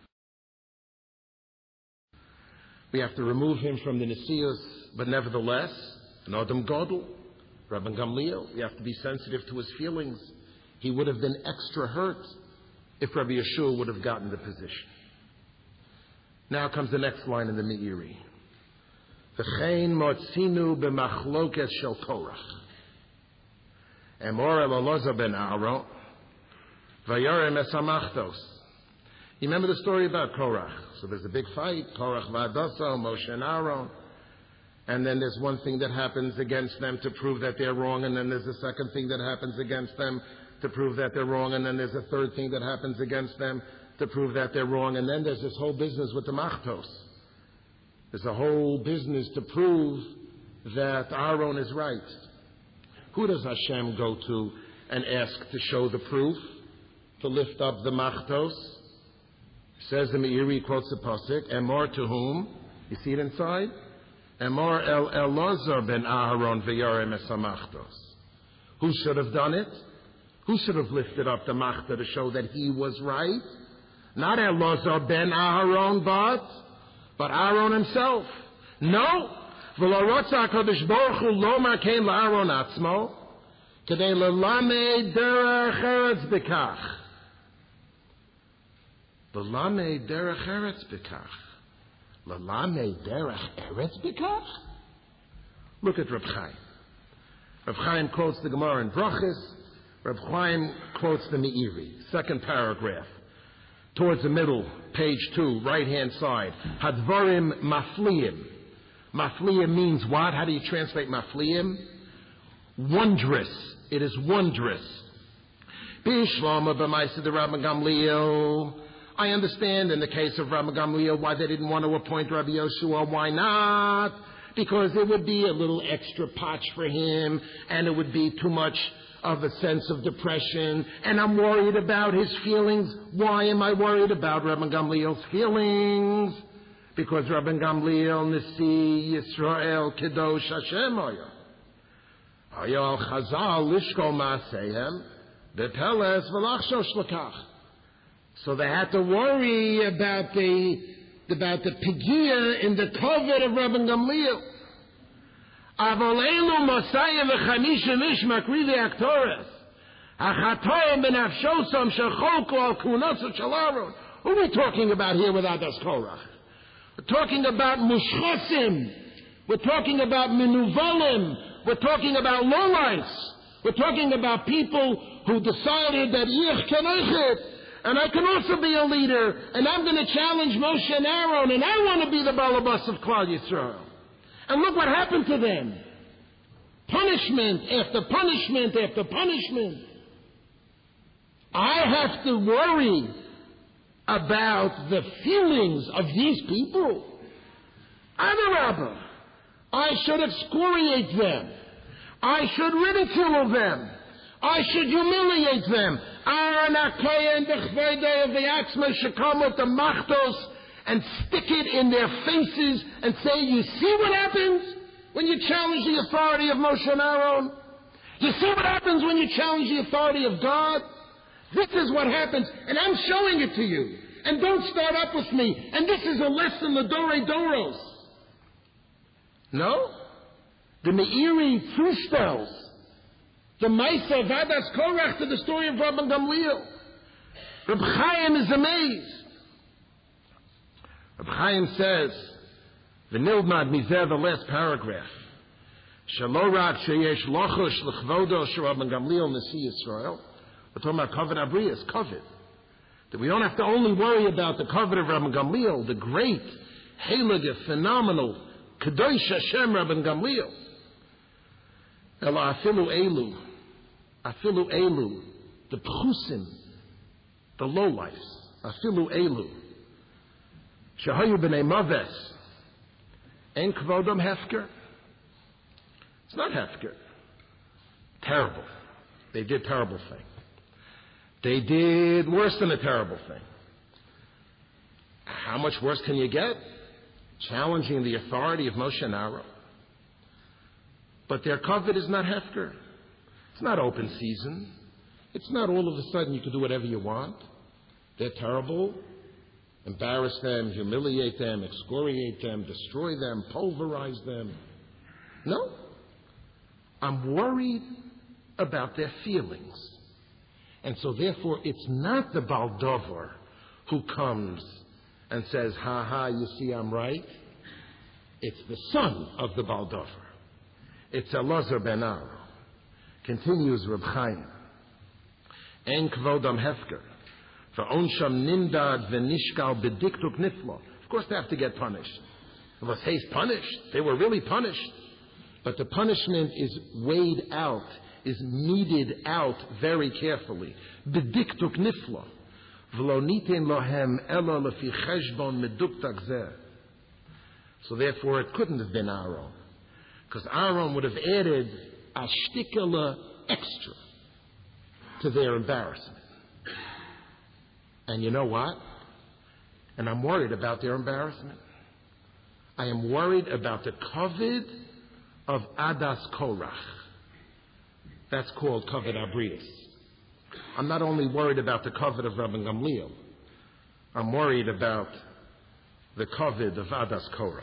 We have to remove him from the Nesius, but nevertheless, an Adam Gadol, Rabban Gamliel, we have to be sensitive to his feelings. He would have been extra hurt if Rabbi Yeshua would have gotten the position. Now comes the next line in the Meiri. V'chein motzinu b'machlokes shel Korach. Emor el Elazar ben Aaron, v'yorem es hamachtos. You remember the story about Korach? So there's a big fight, Korach v'Adaso, Moshe and Aaron. And then there's one thing that happens against them to prove that they're wrong, and then there's a second thing that happens against them to prove that they're wrong, and then there's a third thing that happens against them to prove that they're wrong, and then there's this whole business with the machtos. There's a whole business to prove that Aaron is right. Who does Hashem go to and ask to show the proof, to lift up the machtos? Says the Meiri, quotes the pasuk, Emor to whom? You see it inside? Emor el Elazar ben Aaron v'yorem es hamachtos. Who should have done it? Who should have lifted up the machta to show that he was right? Not Elazar ben Aaron, but but Aaron himself. No. V'lo rotza HaKadosh Baruch Hu lo makein la'Aaron atzmo kedei lelamed derech eretz b'kach. Lelamed derech eretz b'kach. Lelamed derech eretz b'kach? Look at Reb Chaim. Reb Chaim quotes the Gemara in Brachos. Reb Chaim quotes the Meiri. Second paragraph. Towards the middle, page two, right-hand side. Hadvarim mafliim. Mafliim means what? How do you translate mafliim? Wondrous. It is wondrous. Bishlama b'maisa de Rabban Gamliel. I understand in the case of Rabban Gamliel why they didn't want to appoint Rabbi Yoshua. Why not? Because it would be a little extra potch for him, and it would be too much of a sense of depression, and I'm worried about his feelings. Why am I worried about Rabban Gamliel's feelings? Because Rabban Gamliel Nisi Yisrael Kedosh Hashem Oya. Hayal Chazal Lishko Maasehem Bepeles V'lachshosh L'kach. So they had to worry about the about the pigia in the covet of Rabban Gamliel. Avolelu Mosaya v'chamisha mish makrivi aktores. Achatoim benafshosam shecholku al kunosu shalaron. Who are we talking about here with Adas Korach? We're talking about mushchosim. We're talking about minuvalim. We're talking about lowlights. We're talking about people who decided that ich can eichet, and I can also be a leader, and I'm going to challenge Moshe and Aaron, and I want to be the balabas of Klal Yisrael. And look what happened to them. Punishment after punishment after punishment. I have to worry about the feelings of these people. Adarabba, I should excoriate them. I should ridicule them. I should humiliate them. Aaron Akeya and the Chvede of the Axma should come with the machtos and stick it in their faces and say, you see what happens when you challenge the authority of Moshe and Aaron? You see what happens when you challenge the authority of God? This is what happens, and I'm showing it to you. And don't start up with me. And this is a lesson, the Dore Doros. No? The Meiri Zuspels. The Maisa Vadas Korach to the story of Rabban Gamliel. Reb Chaim is amazed. Reb Chaim says, V'nilmad mizeh, the last paragraph. Shalorak sheyesh lochush l'chvodo sh'Rabban Gamliel Nasi Yisrael. We're talking about Kavod Abrius, Kavod. That we don't have to only worry about the Kavod of Rabban Gamliel, the great, heilige, phenomenal, Kadosh Hashem Rabban Gamliel. Ela afilu elu, afilu elu, the pchusim, the lowlifes, afilu elu. Shahayu b'nei maves, ein kvodom hefker. It's not hefker. Terrible. They did terrible thing. They did worse than a terrible thing. How much worse can you get? Challenging the authority of Moshe and Aaron. But their covet is not hefker. It's not open season. It's not all of a sudden you can do whatever you want. They're terrible. Embarrass them, humiliate them, excoriate them, destroy them, pulverize them. No. I'm worried about their feelings. And so therefore it's not the Baldover who comes and says, ha ha, you see I'm right. It's the son of the Baldover. It's Elazar ben Aro. Continues Reb Chaim. En kvodam hefker. V'onsham nimdad v'nishkal b'diktuk niflo. Of course they have to get punished. It was haste punished. They were really punished. But the punishment is weighed out, is meted out very carefully. B'diktuk niflo. V'lo niten lohem elo lefi cheshbon meduktak zeh. So therefore it couldn't have been Aaron. Because Aaron would have added a shtikala extra to their embarrassment. And you know what? And I'm worried about their embarrassment. I am worried about the kavod of Adas Korach. That's called kavod Abrius. I'm not only worried about the kavod of Rabban Gamliel. I'm worried about the kavod of Adas Korach.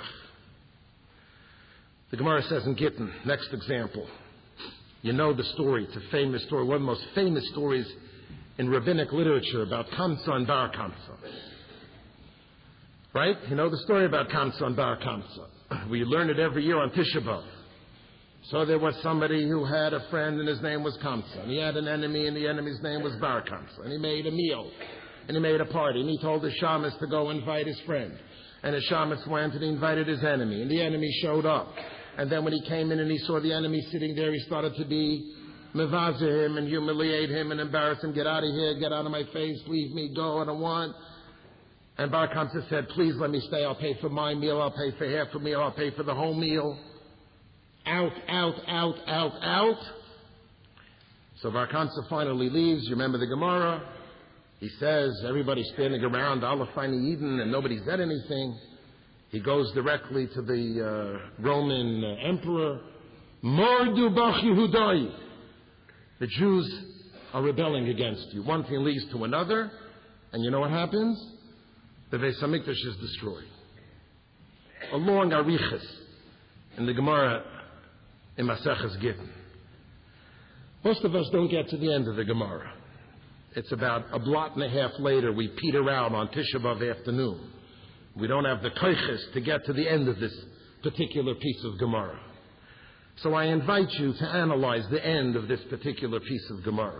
The Gemara says in Gittin, next example. You know the story. It's a famous story, one of the most famous stories in rabbinic literature about Kamsa and Bar Kamsa. Right? You know the story about Kamsa and Bar Kamsa. We learn it every year on Tisha B'Av. So there was somebody who had a friend and his name was Kamsa. And he had an enemy and the enemy's name was Bar Kamsa. And he made a meal. And he made a party. And he told the shamus to go invite his friend. And the shamus went and he invited his enemy. And the enemy showed up. And then when he came in and he saw the enemy sitting there, he started to be mevazer him and humiliate him and embarrass him. Get out of here, get out of my face, leave me, go, I don't want. And Bar Kamsa said, please let me stay, I'll pay for my meal, I'll pay for half a meal, I'll pay for the whole meal. Out, out, out, out, out. So Bar Kamsa finally leaves. You remember the Gemara? He says, everybody's standing around, Allah Fani Eden, and nobody said anything. He goes directly to the uh, Roman uh, emperor. Mordu bach Yehudai. The Jews are rebelling against you. One thing leads to another, and you know what happens? The Beis Hamikdash is destroyed. A long arichas in the Gemara in Maseches Gittin. Most of us don't get to the end of the Gemara. It's about a blot and a half later. We peter out on Tisha B'Av afternoon. We don't have the koiches to get to the end of this particular piece of Gemara. So I invite you to analyze the end of this particular piece of Gemara.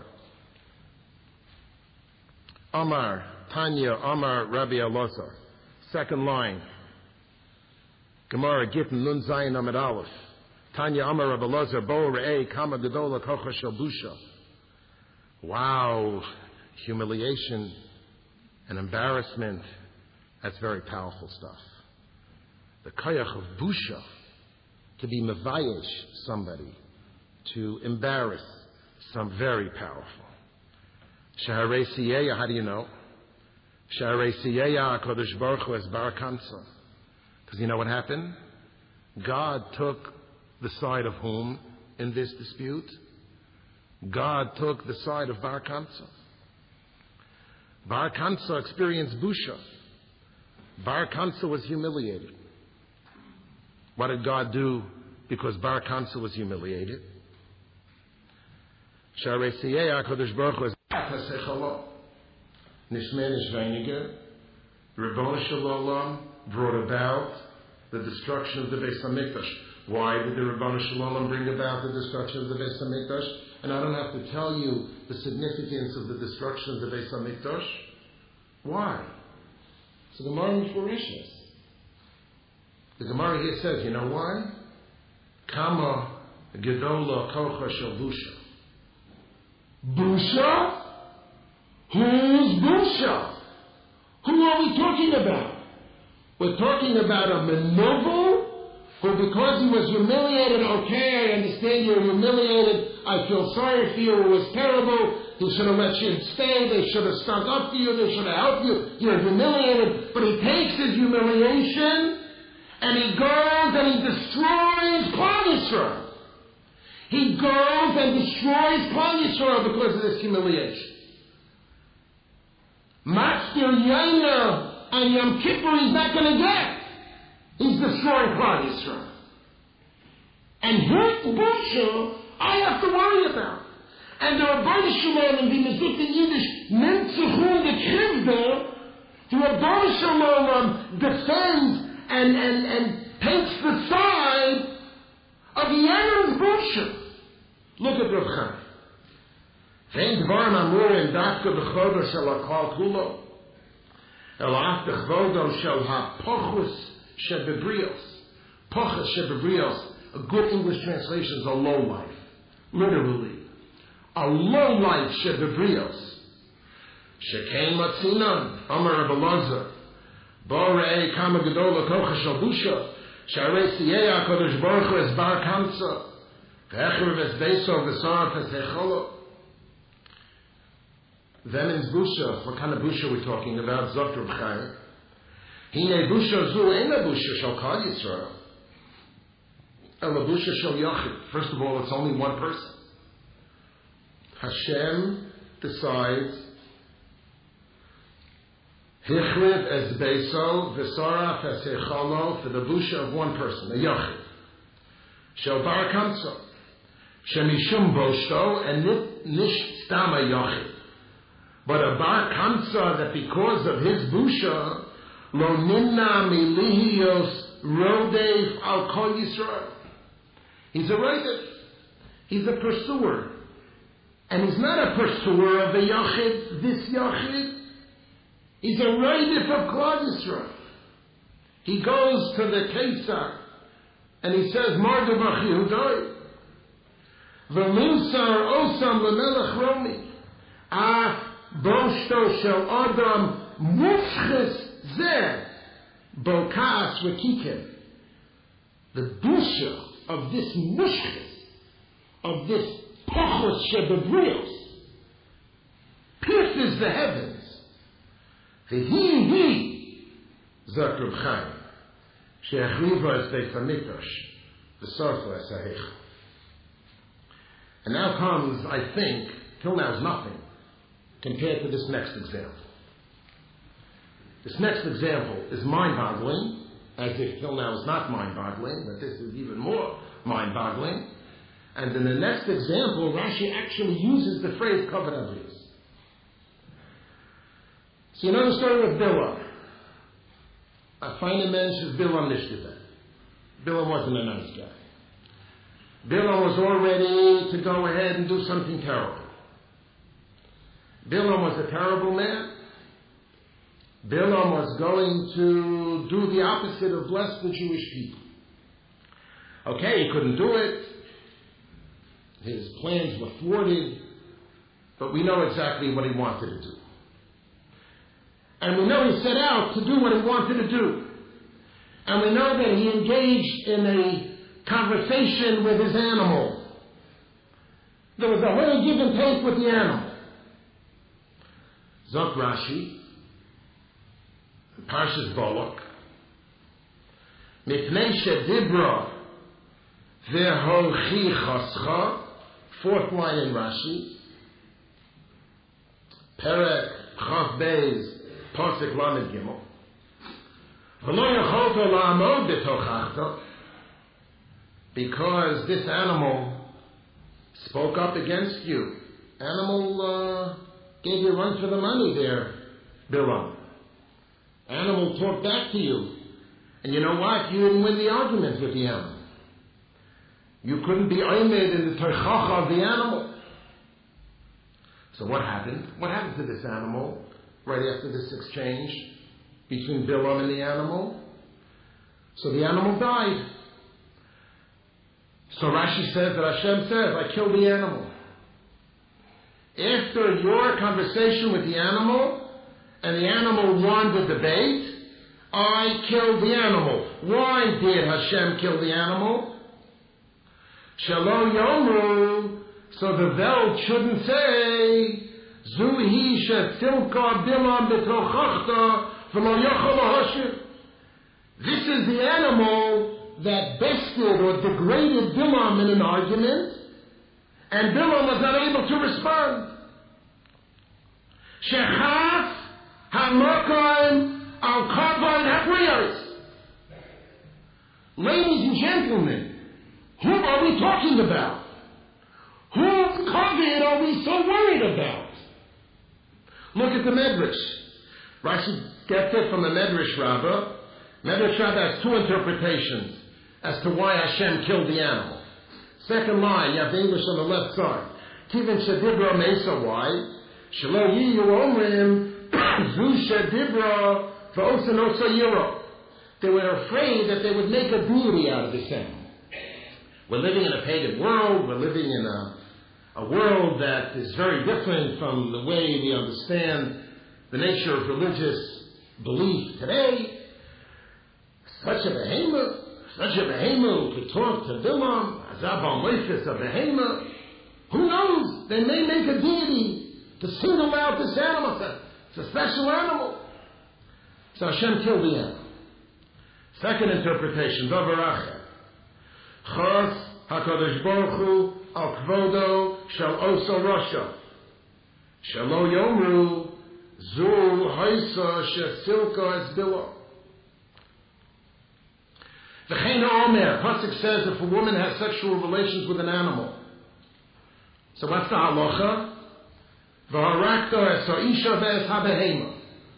Amar, Tanya, Amar, Rabbi Elazar. Second line. Gemara, Gittin, Nun Zayin, Amid Aleph. Tanya, Amar, Rabbi Elazar, Bo, Re'eh, Kama, Gedola, Kocha, Shalbusha. Wow. Humiliation and embarrassment, that's very powerful stuff. The koyach of busha, to be mevayesh somebody, to embarrass some, very powerful. Shaharei siyeya, how do you know? Shaharei siyeya HaKadosh Baruch Hu es bar kansa. Because you know what happened? God took the side of whom in this dispute? God took the side of Bar Kansa. Bar Kansa experienced busha. Bar Kansa was humiliated. What did God do because Bar Kansa was humiliated? Sharei Siyei HaKadosh Baruch Hu es Hasechalo. Nishmei Nishveiniger. Ribono Shel Olam brought about the destruction of the Beis HaMikdash. Why did the Ribono Shel Olam bring about the destruction of the Beis HaMikdash? And I don't have to tell you the significance of the destruction of the Beis HaMikdash. Why? So the Gemara Meforeshus. The Gemara here says, you know why? Kama gedola kocha shel busha. Busha? Who's busha? Who are we talking about? We're talking about a menovel who, because he was humiliated, okay, I understand you're humiliated, I feel sorry for you, it was terrible, they should have let you stay, they should have stuck up for you, they should have helped you, you're humiliated, but he takes his humiliation and he goes and he destroys Klal Yisrael. He goes and destroys Klal Yisrael because of this humiliation. Matzir Yaina and Yom Kippur he's not going to get. He's destroying Klal Yisrael. And his busha, I have to worry about. And the Rabbi Shalom, the Mezuk in Yiddish, Nemtzuchun the Krivda, the Rabbi Shalom defends and, and, and takes the side of Yemen's busha. Look at Rav Chaim. Vein dvarim amurim dafka b'chodo shel hakol kulo, el af b'chodo shel ha-pochus shebebrios. Pochus shebebrios, a good English translation is a low life. Literally. A low life shebebrios. Shekein matzinan, Amar Rabbi Elazar, bo re'ei kama gedola kocha shel busha, sharei siyei HaKadosh Baruch Hu es bar kansa, ve'echrev es beiso v'sar fesecholo. Vemen's busha, what kind of busha are we talking about? Zok Reb Chaim. Hine busha zu ena busha shel Klal Yisrael. Ela busha shel Yachid. First of all, it's only one person. Hashem decides Hichriv es beiso v'saraf es echalo for the busha of one person, a Yachid. Shel bar kansa. Shemishum boshto and nish stama Yachid. But a bar kansa that because of his busha, lo nimna milihios rodev al kol Yisrael. He's a rodev. He's a pursuer. And he's not a pursuer of a yachid, this yachid. He's a rodev of Klal Yisrael. He goes to the Kesar and he says, Mardavach Yehudai. V'musar osam l'melech romi. Ah, Boshto shel Adam mufches zeh bokas rekikim. The busha of this mushches, of this pochos shebebrios, pierces the heavens. V'hi hi zok Reb Chaim she'achriva es Beis HaMikdash v'sarfo es ha'heichal. And now comes, I think, till now is nothing compared to this next example. This next example is mind-boggling, as if till now is not mind-boggling, but this is even more mind-boggling. And in the next example, Rashi actually uses the phrase Kavod Avios. So you know the story of Bilam. A fine man says Bilam Nishtibet. Bilam wasn't a nice guy. Bilam was all ready to go ahead and do something terrible. Bilam was a terrible man. Bilam was going to do the opposite of bless the Jewish people. Okay, he couldn't do it. His plans were thwarted. But we know exactly what he wanted to do. And we know he set out to do what he wanted to do. And we know that he engaged in a conversation with his animal. There was a whole give and take with the animal. Zok Rashi, Parshas Balak, Mipnei shedibra ve'holchi chascha, fourth line in Rashi, Perek Chav Beis, Pasuk Lamed Gimel, V'lo yacholto la'amod b'tochachta, because this animal spoke up against you. Animal uh, gave you a run for the money there, Bilam. Animal talked back to you. And you know what? You didn't win the argument with the animal. You couldn't be oimed in the terchacha of the animal. So what happened? What happened to this animal right after this exchange between Bilam and the animal? So the animal died. So Rashi says that Hashem says, I killed the animal. After your conversation with the animal, and the animal won the debate, I killed the animal. Why did Hashem kill the animal? Shalom Yomru, so the Veld shouldn't say, Zuhi shetilka bilam betochachta v'lo yochel hashir. This is the animal that bested or degraded Bilam in an argument, and Bilam was not able to respond. Shechaf hamakayim al kavod habriyos. Ladies and gentlemen, who are we talking about? Whose kavod are we so worried about? Look at the Medrash. Rashi gets it from the Medrash Rabbah. Medrash Rabbah has two interpretations as to why Hashem killed the animal. Second line, you have the English on the left side. Tivin shedibra mesa, why? Shelo yiyu omrim zu shedibra v'osen osa yiro. They were afraid that they would make a deity out of this animal. We're living in a pagan world. We're living in a, a world that is very different from the way we understand the nature of religious belief today. Such a behemoth, such a behemoth could talk to Bilam, Azabal Moifis, a behemoth. Who knows? They may make a deity to single out this animal. It's a special animal. So Hashem killed the animal. Second interpretation, Davarachet. Chos HaKadosh Baruch Hu al kvodo shel oso rasha. Shelo yomru zu haisa shesilka es Bilam. The Chena Omer, Pasuk says if a woman has sexual relations with an animal. So what's the halacha? V'harakto es ha'isha ve'es ha'behema.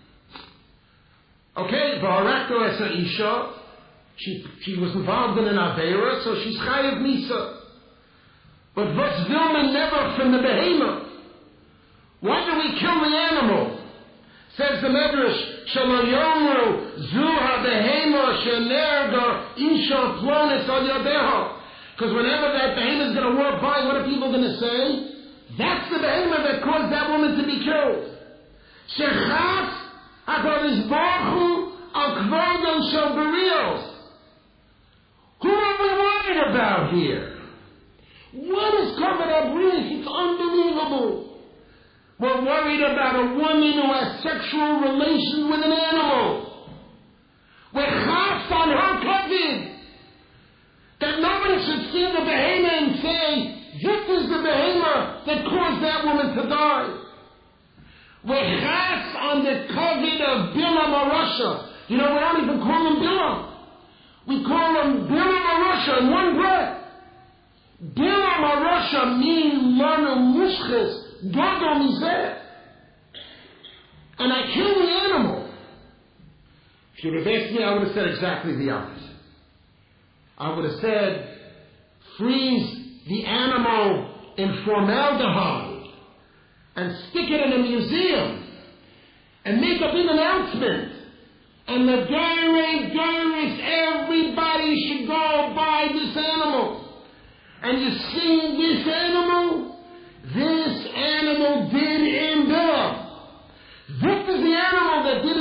Okay, v'harakto es ha'isha, she, she was involved in an aveira, so she's chayav misa. But what's Vilman never from the behema? Why do we kill the animal? Says the Medrash, Shalayomu Zuha Behema Shenerga Isha Plonis Al Yadeha. Because whenever that behema is going to walk by, what are people going to say? That's the behema that caused that woman to be killed. Shechat HaKadosh Baruch Hu Al Kvodon Shel Berios. Who are we worried about here? What is covered up with? It's unbelievable. We're worried about a woman who has sexual relations with an animal. We're chafed on her covet. That nobody should see the behemoth and say, this is the behemoth that caused that woman to die. We're chafed on the covet of Bilam Arusha. You know, we don't even call him Bilam. We call him Bilam Arusha in one breath. Bilam Arusha means Lanu Mushchis. God on his head. And I killed the animal. If you would have asked me, I would have said exactly the opposite. I would have said, freeze the animal in formaldehyde and stick it in a museum and make a big announcement. And the Gairis, Gairis, everybody should go buy this animal. And you see this animal? This animal did in Bilam. This is the animal that did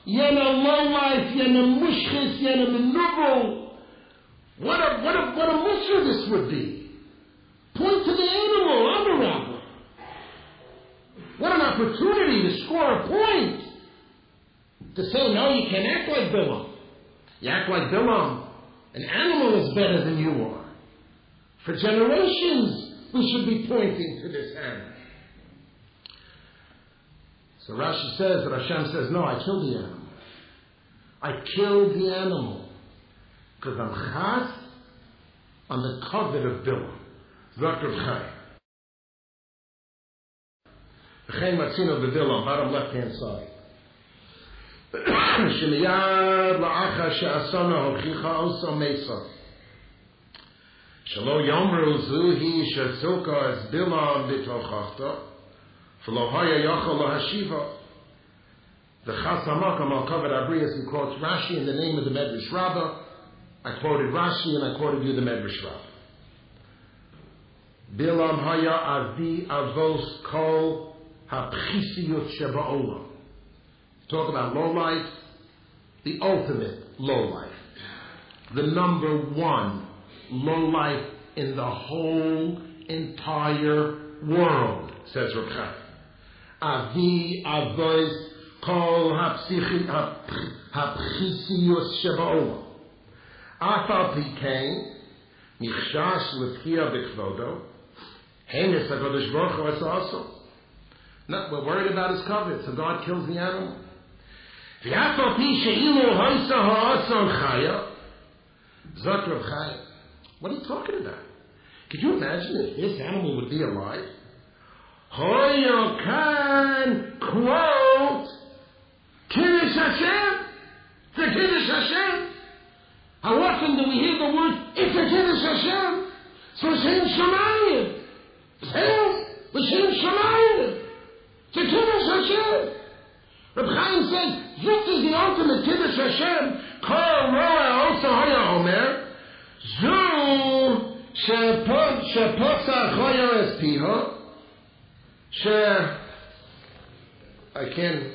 Yena lowlife, yena mushchis, yena menubel. What a, what a, what a mussar this would be. Point to the animal, I'm a rabbi. What an opportunity to score a point. To say, no, you can't act like Bilam. You act like Bilam. An animal is better than you are. For generations, we should be pointing to this animal. So Rashi says that Hashem says, no, I killed the animal. I killed the animal. Because I'm chas on the covet of Bilam. Zakr Chai. V'chein matzino b'Bilam, bottom left-hand side. Shemiyad la'acha she'asana hochicha osa mesa. Shelo yomru zuhi she'tzilka es Bilam b'tochachta. V'lo haya yachal lahashiva. The Chas HaMakom al Kavod Abrius, he quotes Rashi in the name of the Medrash Rabbah. I quoted Rashi and I quoted you the Medrash Rabbah. Bilam haya avi avos kol hapchisiyut sheba'olam. Talk about low life, the ultimate low life. The number one low life in the whole entire world, says Reb Chaim. Avi avos kol hapchisiyut sheba'olam. Afal pikein, michshash l'tchia b'kvodo, heinous HaKadosh Baruch Hu es also. No, we're worried about his covet, so God kills the animal. V'afal pi she'ilu hoysa ha'atzon chaya, zok Reb Chaim. What are you talking about? Could you imagine if this animal would be alive? Hoyo kan, quote, Kiddush Hashem. It's a Kiddush Hashem. How often do we hear the word, it's a Kiddush Hashem? So Hashem Shemayim. Hashem, Hashem Shemayim. It's a Kiddush Hashem. Reb Chaim says, this is the ultimate Kiddush Hashem. Kol roa also haya omer. Zu sheposach hoya es piho. She, I can,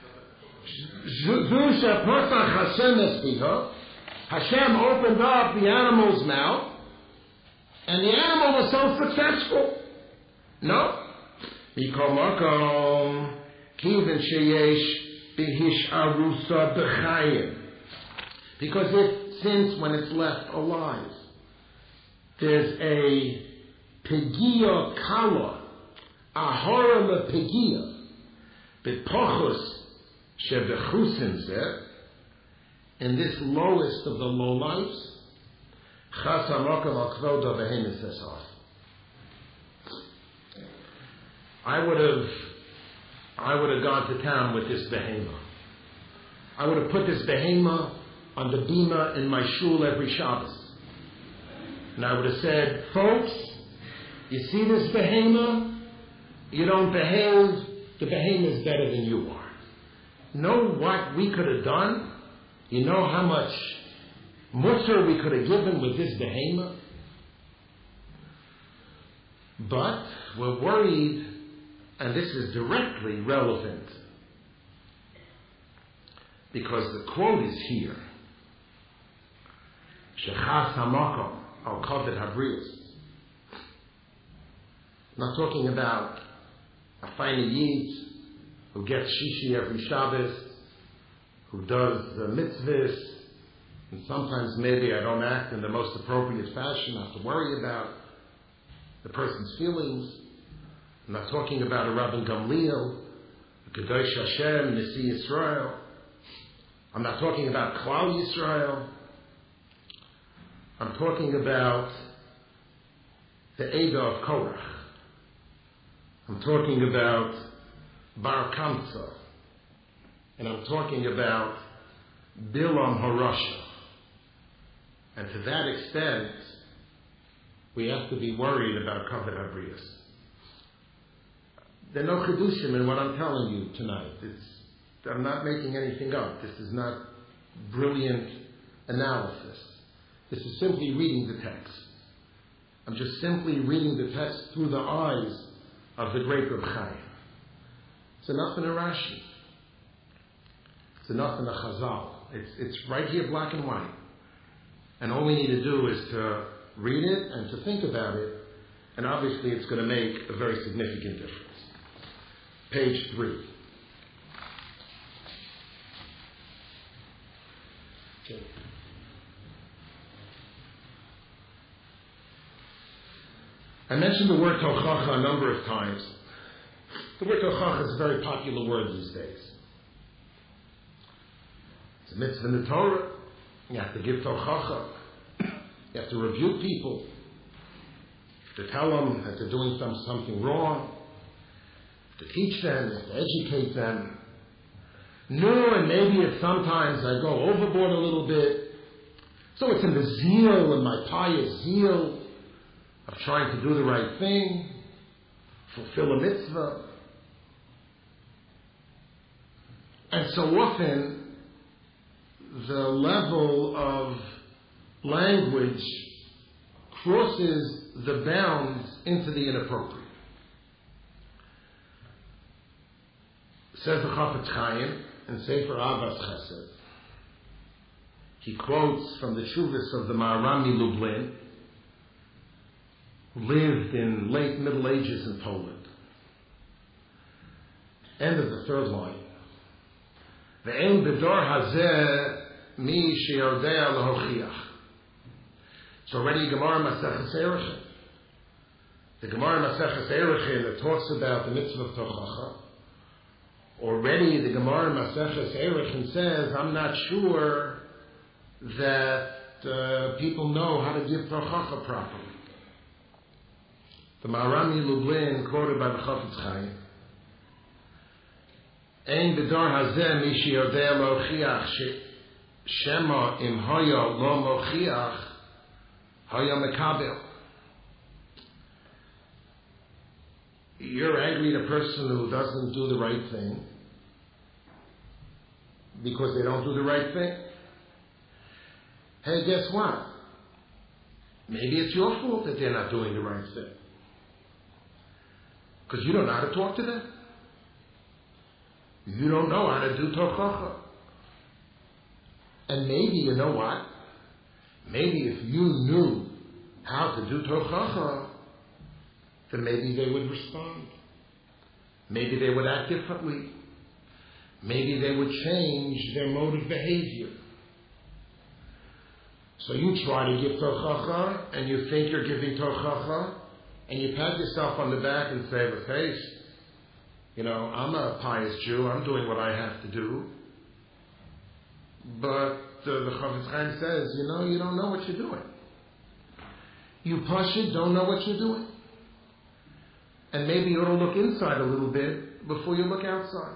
Zu sheposach Hashem es piho. Hashem opened up the animal's mouth, and the animal was so successful. No. Mikomakom kivin sheyesh bihisharusa b'chayim. Because if, since when it's left alive, there's a pegia kala, a horror pegia, b'pochus shebechusin zeh, in this lowest of the low lives, Chas HaMakom al Kvodo Behemoth Esar. I would have, I would have gone to town with this behemoth. I would have put this behemoth on the bima in my shul every Shabbos, and I would have said, folks, you see this behemoth? You don't behave. The behemoth is better than you are. Know what we could have done? You know how much mussar we could have given with this behemoth? But we're worried, and this is directly relevant, because the quote is here. Shechas HaMakom al Kavod Habrius. I'm not talking about a fine yid who gets shishi every Shabbos, who does the mitzvahs, and sometimes maybe I don't act in the most appropriate fashion. I have to worry about the person's feelings. I'm not talking about a Rabban Gamliel, a Kadosh Hashem, Nasi Yisrael. I'm not talking about Klal Yisrael. I'm talking about the Eidah of Korach. I'm talking about Bar Kamsa. And I'm talking about Bilam Harasha. And to that extent, we have to be worried about Kavod Habrius. There are no chidushim in what I'm telling you tonight. It's, I'm not making anything up. This is not brilliant analysis. This is simply reading the text. I'm just simply reading the text through the eyes of the great Reb Chaim. It's enough in a Rashi. It's It's enough in the Chazal. It's, it's right here, black and white. And all we need to do is to read it and to think about it, and obviously it's going to make a very significant difference. Page three. Okay. I mentioned the word tochacha a number of times. The word tochacha is a very popular word these days. It's a mitzvah in the Torah. You have to give tochacha. You have to rebuke people. To tell them that they're doing some, something wrong. To teach them, to educate them. No, and maybe if sometimes I go overboard a little bit. So it's in the zeal, in my pious zeal of trying to do the right thing, fulfill a mitzvah. And so often, the level of language crosses the bounds into the inappropriate. Says the Chafetz Chaim in Sefer Ahavas Chesed. He quotes from the Shuvas of the Maharam Lublin, who lived in late Middle Ages in Poland. End of the third line. Ve'en b'dor hazeh mi sheyodea lehochiach. It's already Gemara Maseches Erechim. The Gemara Maseches Erechim that talks about the mitzvah of tochacha. Already the Gemara Maseches Erechim says, I'm not sure that uh, people know how to give tochacha properly. The Maharam Lublin, quoted by the Chafetz Chaim, Ein b'dor hazeh mi sheyodea lehochiach shema im haya lo mochiach haya mekabel. You're angry at a person who doesn't do the right thing because they don't do the right thing. Hey, guess what? Maybe it's your fault that they're not doing the right thing. Because you don't know how to talk to them. You don't know how to do tochacha. And maybe, you know what? Maybe if you knew how to do tochacha, then maybe they would respond. Maybe they would act differently. Maybe they would change their mode of behavior. So you try to give tochacha, and you think you're giving tochacha, and you pat yourself on the back and say, with face, you know, I'm a pious Jew, I'm doing what I have to do. But uh, the Chafetz Chaim says, you know, you don't know what you're doing. You pashut don't know what you're doing. And maybe you ought to look inside a little bit before you look outside.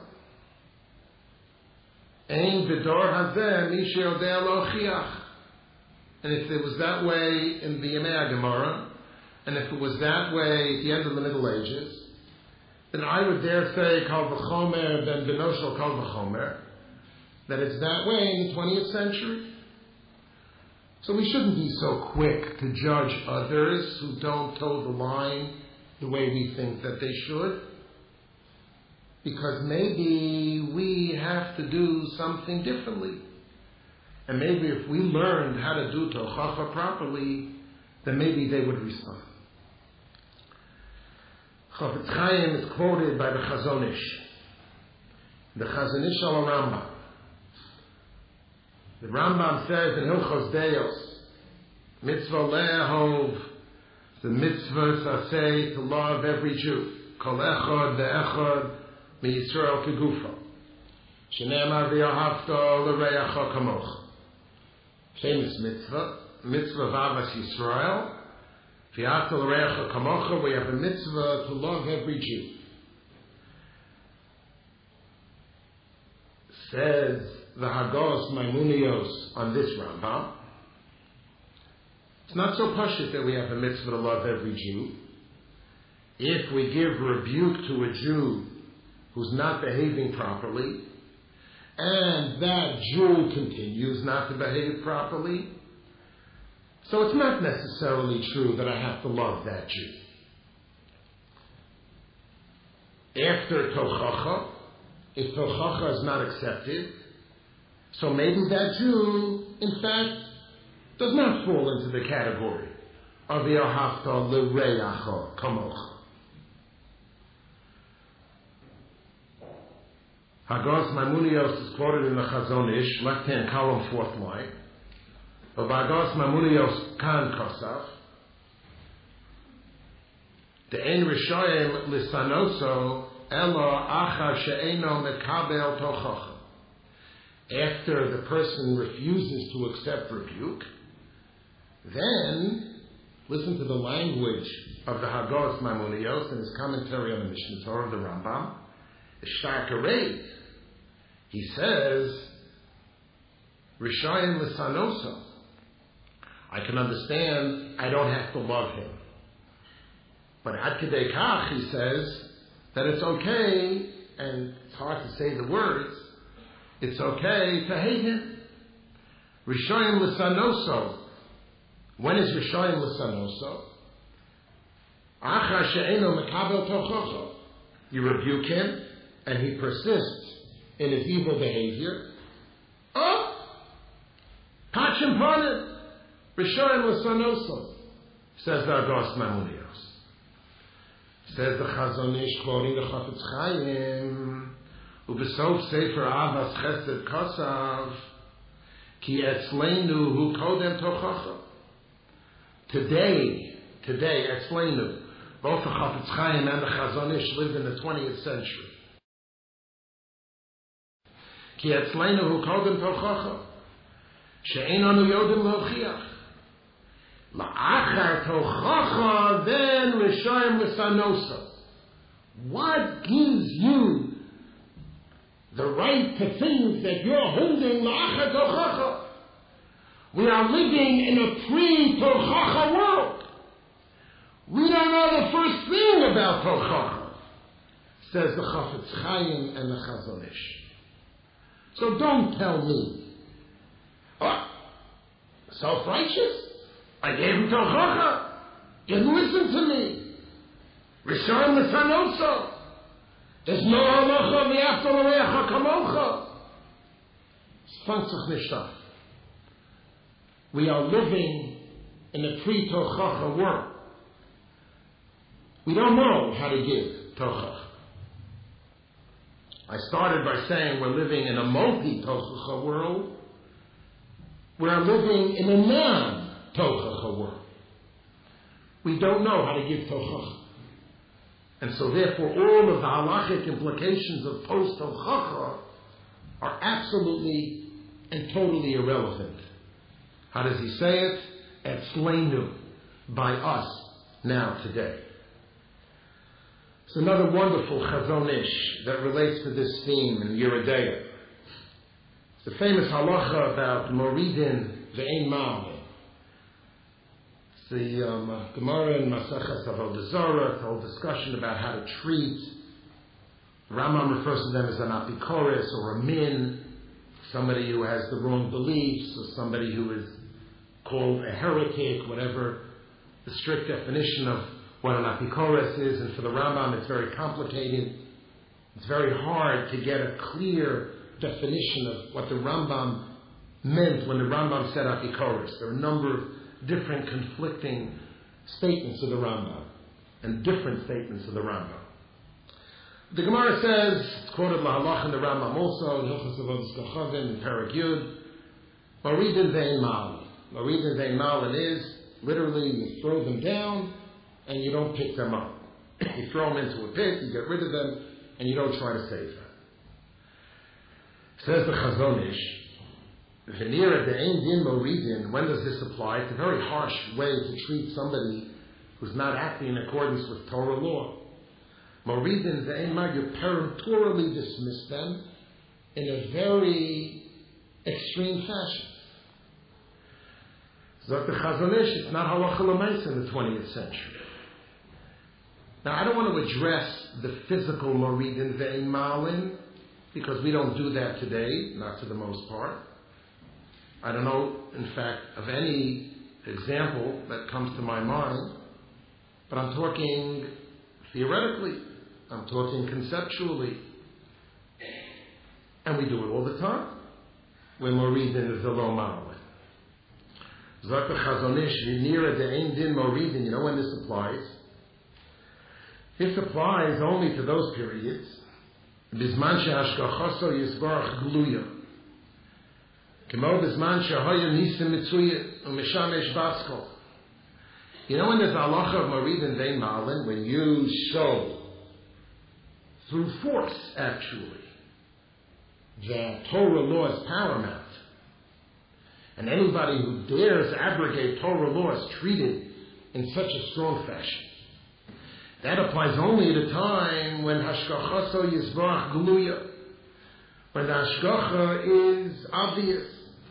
Ein b'dor hazeh mi sheyodea lehochiach. And if it was that way in the Yemei Gemara, and if it was that way at the end of the Middle Ages, then I would dare say, Kal v'chomer ben benoshel kal v'chomer, that it's that way in the twentieth century. So we shouldn't be so quick to judge others who don't toe the line the way we think that they should, because maybe we have to do something differently. And maybe if we learned how to do tochacha properly, then maybe they would respond. Chafetz Chaim is quoted by the Chazon Ish. The Chazon Ish al Rambam. The Rambam says in Hilchos Deos, mitzvah le'ehov, the mitzvah saseh, to love every Jew. Kol echad ve'echad miYisrael kegufo. Shenemar v'yahavta l'reacha kamocha. Famous mitzvah, mitzvah of Avas Yisrael. V'yahavta l'reacha kamocha, we have a mitzvah to love every Jew. Says the Hagos Maimonios on this Rambam, it's not so pashut that we have a mitzvah to love every Jew. If we give rebuke to a Jew who's not behaving properly, and that Jew continues not to behave properly, so it's not necessarily true that I have to love that Jew. After tochacha, if tochacha is not accepted, So maybe that Jew, in fact, does not fall into the category of V'ahavta l'reacha kamocha. Hagos Maimonios is quoted in the Chazon Ish, left-hand column, fourth line. But Hagos Maimonios kan kosaf, de'en rishayim lisanoso elo achar she'eno mekabel tochacha. After the person refuses to accept rebuke, then listen to the language of the Hagos Maimonios in his commentary on the Mishnah Torah of the Rambam. Shtarkerei. He says, Rishayim Lisanoso. I can understand I don't have to love him. But Ad Kedei Kach, he says, that it's okay, and it's hard to say the words, it's okay to hate him. Rishayim Lisanoso. When is Rishayim Lisanoso? Achar she'eno mekabel tochacha. You rebuke him, and he persists in his evil behavior. Oh! Pachim panim! Rishayim Lisanoso. Says the Hagos Maimonios. Says the Chazon Ish, quoting the Chafetz Chaim, Ubesof Sefer Avas Chesed Kosav, Ki etzleinu hu kodem tochacha. Today, today, etzleinu, both the Chafetz Chaim and the Chazon Ish lived in the twentieth century. Ki etzleinu hu kodem tochacha, she'ein anu yodim lochiach. La'achar tochacha, then rishayim l'sanosa. What gives you the right to things that you're holding la'achar tochacha? We are living in a pre-tochacha world. We don't know the first thing about tochacha, says the Chafetz Chaim and the Chazon Ish. So don't tell me, oh, self-righteous? I gave him tochacha. You didn't listen to me. Rishon l'sanoso. There's no halacha v'yafta l'reacha kamocha. It's fantzach nishtaf. We are living in a pre-tochacha world. We don't know how to give tochacha. I started by saying we're living in a multi-tochacha world. We're living in a non-tochacha world. We don't know how to give tochacha. And so therefore all of the halachic implications of post-tochacha are absolutely and totally irrelevant. How does he say it? Etzleinu, by us, now, today. It's another wonderful Chazon Ish that relates to this theme in Yoreh De'ah. It's the famous halacha about Moridin ve'ein ma'aleh. It's the um, Gemara in Maseches Avodah Zarah, the whole discussion about how to treat. The Rambam refers to them as an apikoris or a min, somebody who has the wrong beliefs, or somebody who is called a heretic, whatever the strict definition of what an apikoris is. And for the Rambam, it's very complicated. It's very hard to get a clear definition of what the Rambam meant when the Rambam said apikoris. There are a number of different conflicting statements of the Rambam and different statements of the Rambam. The Gemara says, it's quoted lahalach in the Rambam also, in Hilchos Avodas Kochavim, in Perek Yud, Moridin ve'ein ma'aleh. Moridin ve'ein ma'aleh is, literally, you throw them down, and you don't pick them up. You throw them into a pit, you get rid of them, and you don't try to save them. Says the Chazon Ish, V'nira de'ein din moridin, when does this apply? It's a very harsh way to treat somebody who's not acting in accordance with Torah law. Moridin ve'ein ma, you peremptorily dismiss them in a very extreme fashion. Zok the Chazon Ish, it's not halacha l'maisa in the twentieth century. Now, I don't want to address the physical moridin ve'ein ma'alin, because we don't do that today, not to the most part. I don't know, in fact, of any example that comes to my mind, but I'm talking theoretically, I'm talking conceptually, and we do it all the time. when Moridin is a low Malin. Zok Chazon Ish, V'nira de'ein din Moridin, you know when this applies? This applies only to those periods. Bizman she'hashgachaso yisbarach gluya. Kemo bizman she'haya nisim mitzuya u'mishamesh baskol. You know when there's halacha of Moridin de'ein Malin, when you show through force, actually, the Torah law is paramount. And anybody who dares abrogate Torah law is treated in such a strong fashion. That applies only at a time when Hashgachaso Yisbarach Gluya, when the Hashgacha is obvious.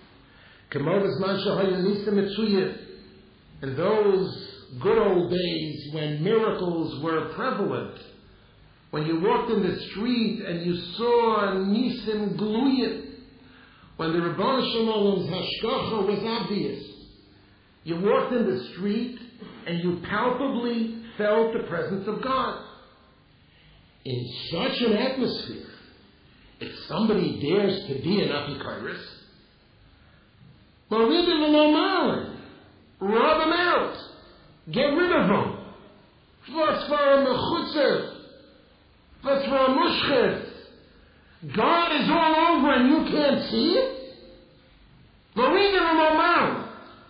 In those good old days when miracles were prevalent, when you walked in the street and you saw Nisim Gluyim, when the Rebbeinu Shalom's Hashgacha was obvious, you walked in the street and you palpably felt the presence of God. In such an atmosphere, if somebody dares to be an Apikairis, well, read the Lomalin, rub them out, get rid of them. What's for a mechutzer? What's for a mushchet? God is all over and you can't see it? Well, read the Lomalin.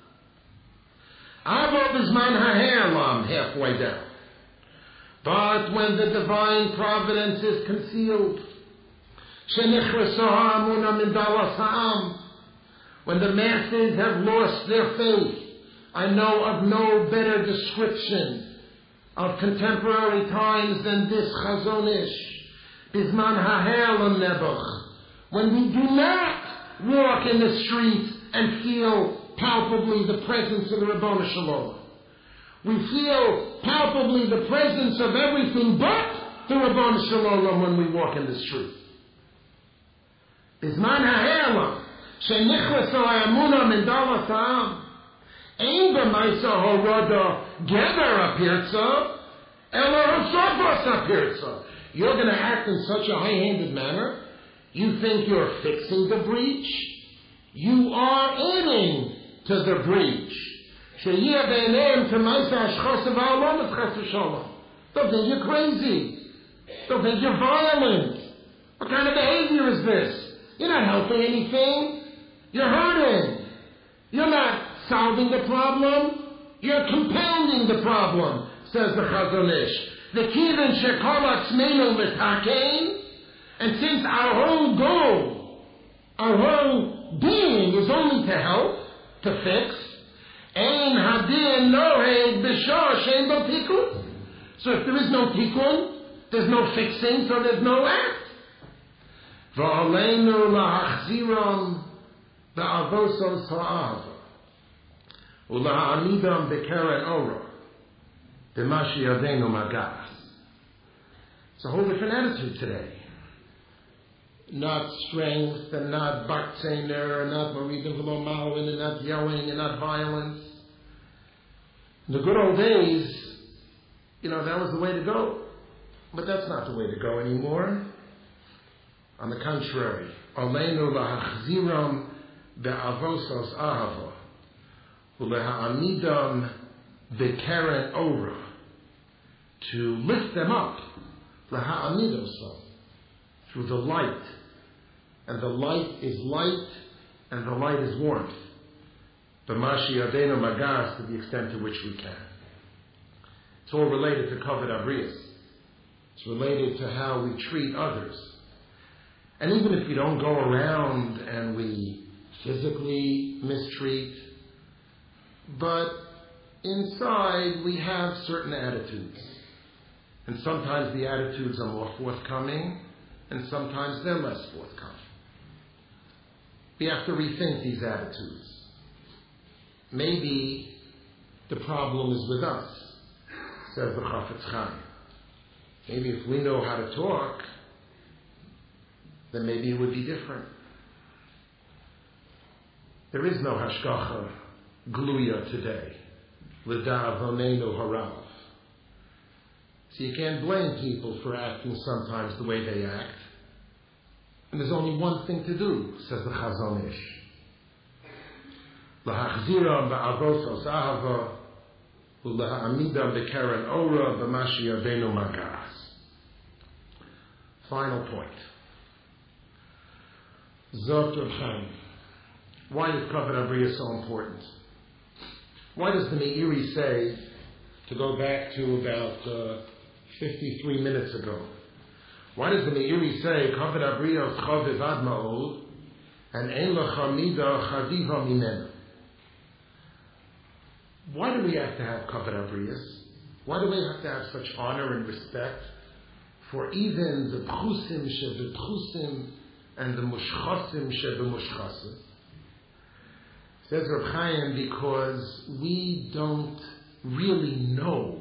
Avot Bizman Ha'He'elam, halfway down. But when the divine providence is concealed, when the masses have lost their faith, I know of no better description of contemporary times than this Chazon Ish. Bizman Ha'He'elam Nebuch. When we do not walk in the streets and feel palpably the presence of the Rebbeinu Shalom. We feel palpably the presence of everything but the Rebbeinu Shalom when we walk in the street. Bizman ha'elam shenichleso ha'emunah min dalas ha'am ein b'maisa horoda gather apirtza ela hosofos apirtza. You're going to act in such a high-handed manner. You think you're fixing the breach. You are adding to the breach. Don't think you're crazy. Don't think you're violent. What kind of behavior is this? You're not helping anything. You're hurting. You're not solving the problem. You're compounding the problem, says the Chazon Ish. The kivin shekol atzmeinu mitakein, and since our whole goal, our whole being is only to help, to fix. Ein hadin noheg b'shor shein bo tikun. So if there is no tikun, there's no fixing, so there's no act. V'aleinu lahachziram ba'avosos ha'ava u'la'amidam b'keren ora b'mashi yadeinu magas. It's a whole different attitude today. Not strength, and not bakzener, and not Moridin v'lo malin, and not yelling, and not violence. In the good old days, you know, that was the way to go. But that's not the way to go anymore. On the contrary, Aleinu lahachziram be'avosos ahava, u'leha'amidam b'keren ora, to lift them up, laha'amidosam, through the light. And the light is light, and the light is warmth. B'mashi yadeinu magas, to the extent to which we can. It's all related to kavod abrius. It's related to how we treat others. And even if we don't go around and we physically mistreat, but inside we have certain attitudes. And sometimes the attitudes are more forthcoming, and sometimes they're less forthcoming. We have to rethink these attitudes. Maybe the problem is with us, says the Chafetz Chaim. Maybe if we know how to talk, then maybe it would be different. There is no hashgacha gluya today. L'da'avonenu harav. So you can't blame people for acting sometimes the way they act. And there's only one thing to do, says the Chazon Ish. L'hachzira ba'avosos ahava u'leha'amida b'keren ora b'mashi yavenu magas. Final point. Zot Reb Chaim. Why is Kavod Abriya so important? Why does the Meiri say, to go back to about uh, fifty-three minutes ago, why does the Meiri say, Kavod Abriya chaviv ad ma'od, and ein lecha mida chadiva mimena? Why do we have to have Kavod Abriyas? Why do we have to have such honor and respect for even the Pchusim shebepchusim and the Mushchasim shebemushchasim? Says Reb Chaim, because we don't really know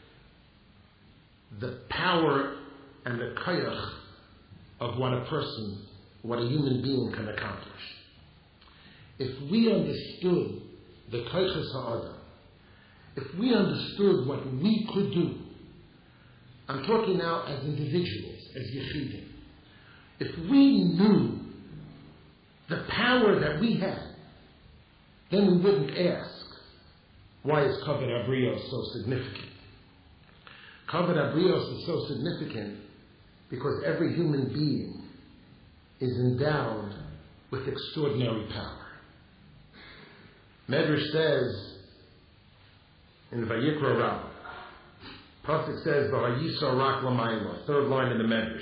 the power and the koyach of what a person, what a human being can accomplish. If we understood the koyches ha'adam, if we understood what we could do, I'm talking now as individuals, as yechidim, if we knew the power that we had, then we wouldn't ask, why is Kavod Abrios so significant? Kavod Abrios is so significant because every human being is endowed with extraordinary power. Medrash says in Vayikra Rabbah, Pasuk says, V'hayisa rak l'mayla, third line in the Medrash.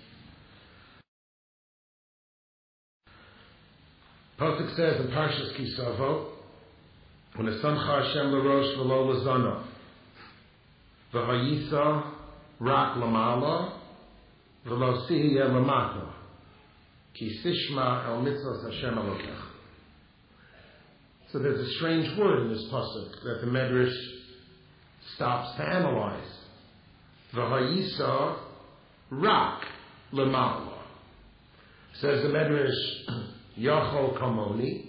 Pasuk says in Parshas Kisavo, when the Samcha Hashem l'rosh v'lo l'zana, v'hayisa rak l'mala, v'lo sihiyeh l'mata, ki sishma el mitzvos Hashem Elokecha. So there's a strange word in this pasuk that the Medrash stops to analyze. V'hayisa rak l'mala. Says the Medrash, Yachol kamoni.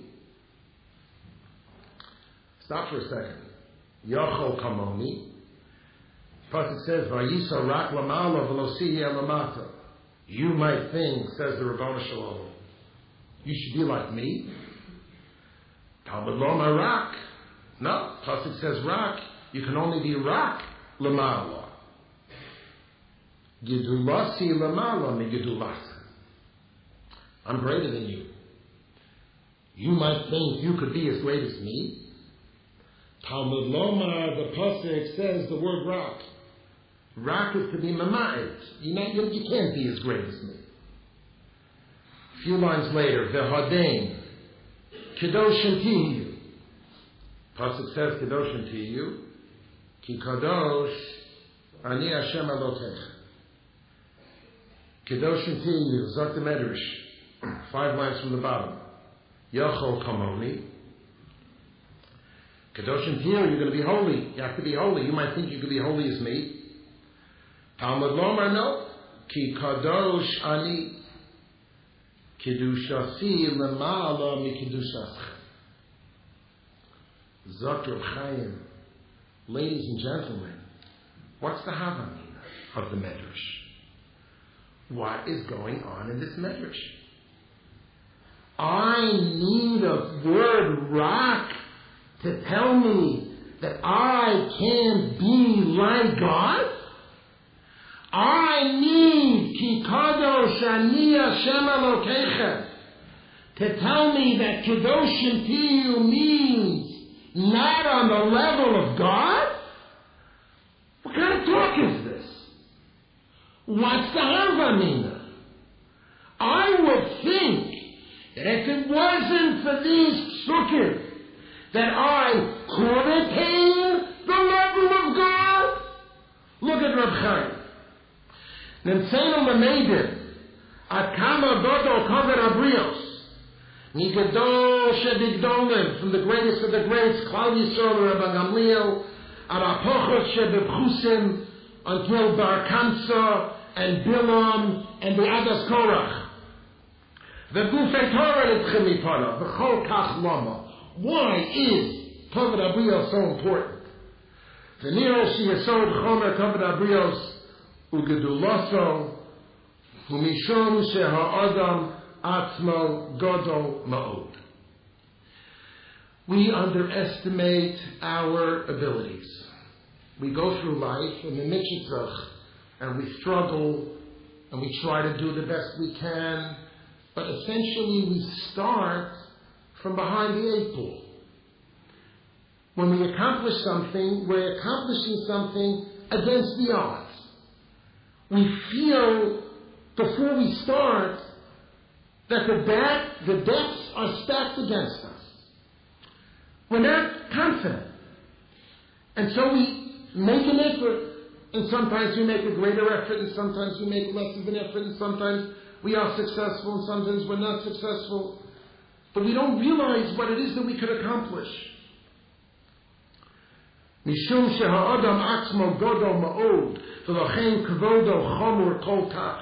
Stop for a second. Yachol kamoni. Pasuk says, Vayisa rak l'mala v'lo sihiyeh l'mata. You might think, says the Rabbanu Shalom, you should be like me. Talmud Loma rak. No, Pasuk says rak. You can only be rak l'mala. Gedulasi l'mala mi gedulasa. I'm greater than you. You might think you could be as great as me. Talmud Loma, the pasuk says the word rak. Rak is to be mama'it. You, you, you can't be as great as me. A few lines later, v'hadein, kedoshim tiyu. Pasuk says kedoshim tiyu, ki kadosh ani Hashem Elokecha. Kedoshim tiyu, Zok the Medrash, five lines from the bottom. Yachol kamoni. Kedoshim tiyu, you're going to be holy. You have to be holy. You might think you could be holy as me. Talmud Lomar, no. Ki kadosh ani kedushasi lemala mi kedushach. Zok Reb Chaim, ladies and gentlemen, what's the havamina of the Medrash? What is going on in this Medrash? I need a word rak to tell me that I can be like God? I need ki kadosh ani Hashem Elokecha to tell me that kedoshim tiyu means not on the level of God? What kind of talk is this? What's the havamina? I would think that if it wasn't for these psukim, that I could attain the level of God. Look at Reb Chaim. Nemtzenu l'meidim, akama dodo kavod abrios, migdol shebigdolim, from the greatest of the greats, Klal Yisrael, Rabbi Gamliel, arapochos shebepchusim, until Bar Kamsa and Bilam and the Adas Korach. The Gufei Torah l'tchim mipana, v'chol kach lama. Why is Kavod Abrios so important? V'niro sheyesod chomer Kavod Abrios ugedulaso umishom sheha'adam atzmo godol ma'od. We underestimate our abilities. We go through life in the mitzitzach, and we struggle, and we try to do the best we can, but essentially we start from behind the eight ball. When we accomplish something, we're accomplishing something against the odds. We feel before we start that the, back, the decks are stacked against us. We're not confident. And so we make an effort, and sometimes we make a greater effort, and sometimes we make less of an effort, and sometimes we are successful, and sometimes we're not successful. But we don't realize what it is that we could accomplish. Mishum sheha'adam atzmo godol ma'od, v'lochein kvodo chomur kol kach.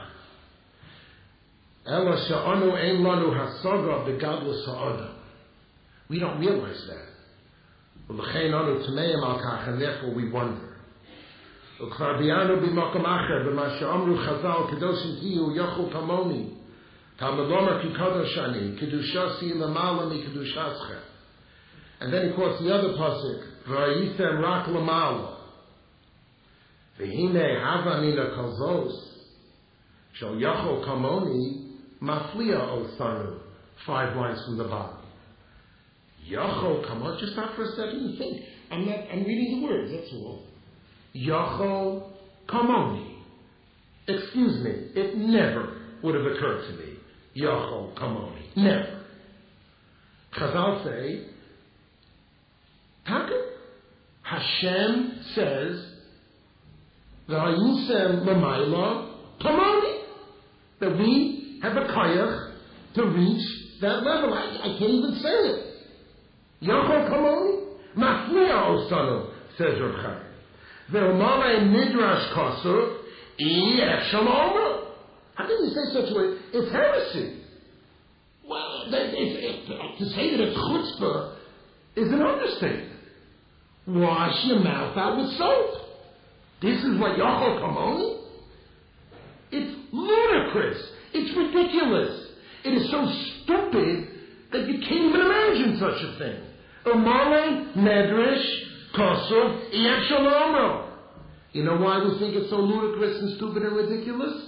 Ela she'anu ein lanu hasaga begadlus ha'adam. We don't realize that. V'lochein anu tameim al kach, and therefore we wonder. U'kvar biyanu b'makom acher, b'ma she'amru chazal kedoshim tiyu yachul kamoni, talmud lomer ki kadosh ani, kedushasi lamala mi kedushascha. And then he quotes the other pasuk, V'ayithem rak lamala, v'hinei hava mina kazos, shel yachol kamoni, maflia osanu. Five lines from the bottom. Yachol kamoni, just stop for a second and think. I'm not, I'm reading the words, that's all. Yachol kamoni. Excuse me, it never would have occurred to me. Yachol kamoni. Never. Chazal say, Taka? Hashem says, V'ayusem l'mayla kamoni, that we have a kayach to reach that level. I, I can't even say it. Yachol kamoni, maflia osanu, says Reb Chaim. V'omale midrash kosov, iyeh shalom. How can you say such a word? It's heresy. Well, that, it, it, to say that it's chutzpah is an understatement. Wash your mouth out with soap. This is what Yachol Kamoni? It's ludicrous. It's ridiculous. It is so stupid that you can't even imagine such a thing. Umale Medrash Kosov Iyeh Shalom. You know why we think it's so ludicrous and stupid and ridiculous?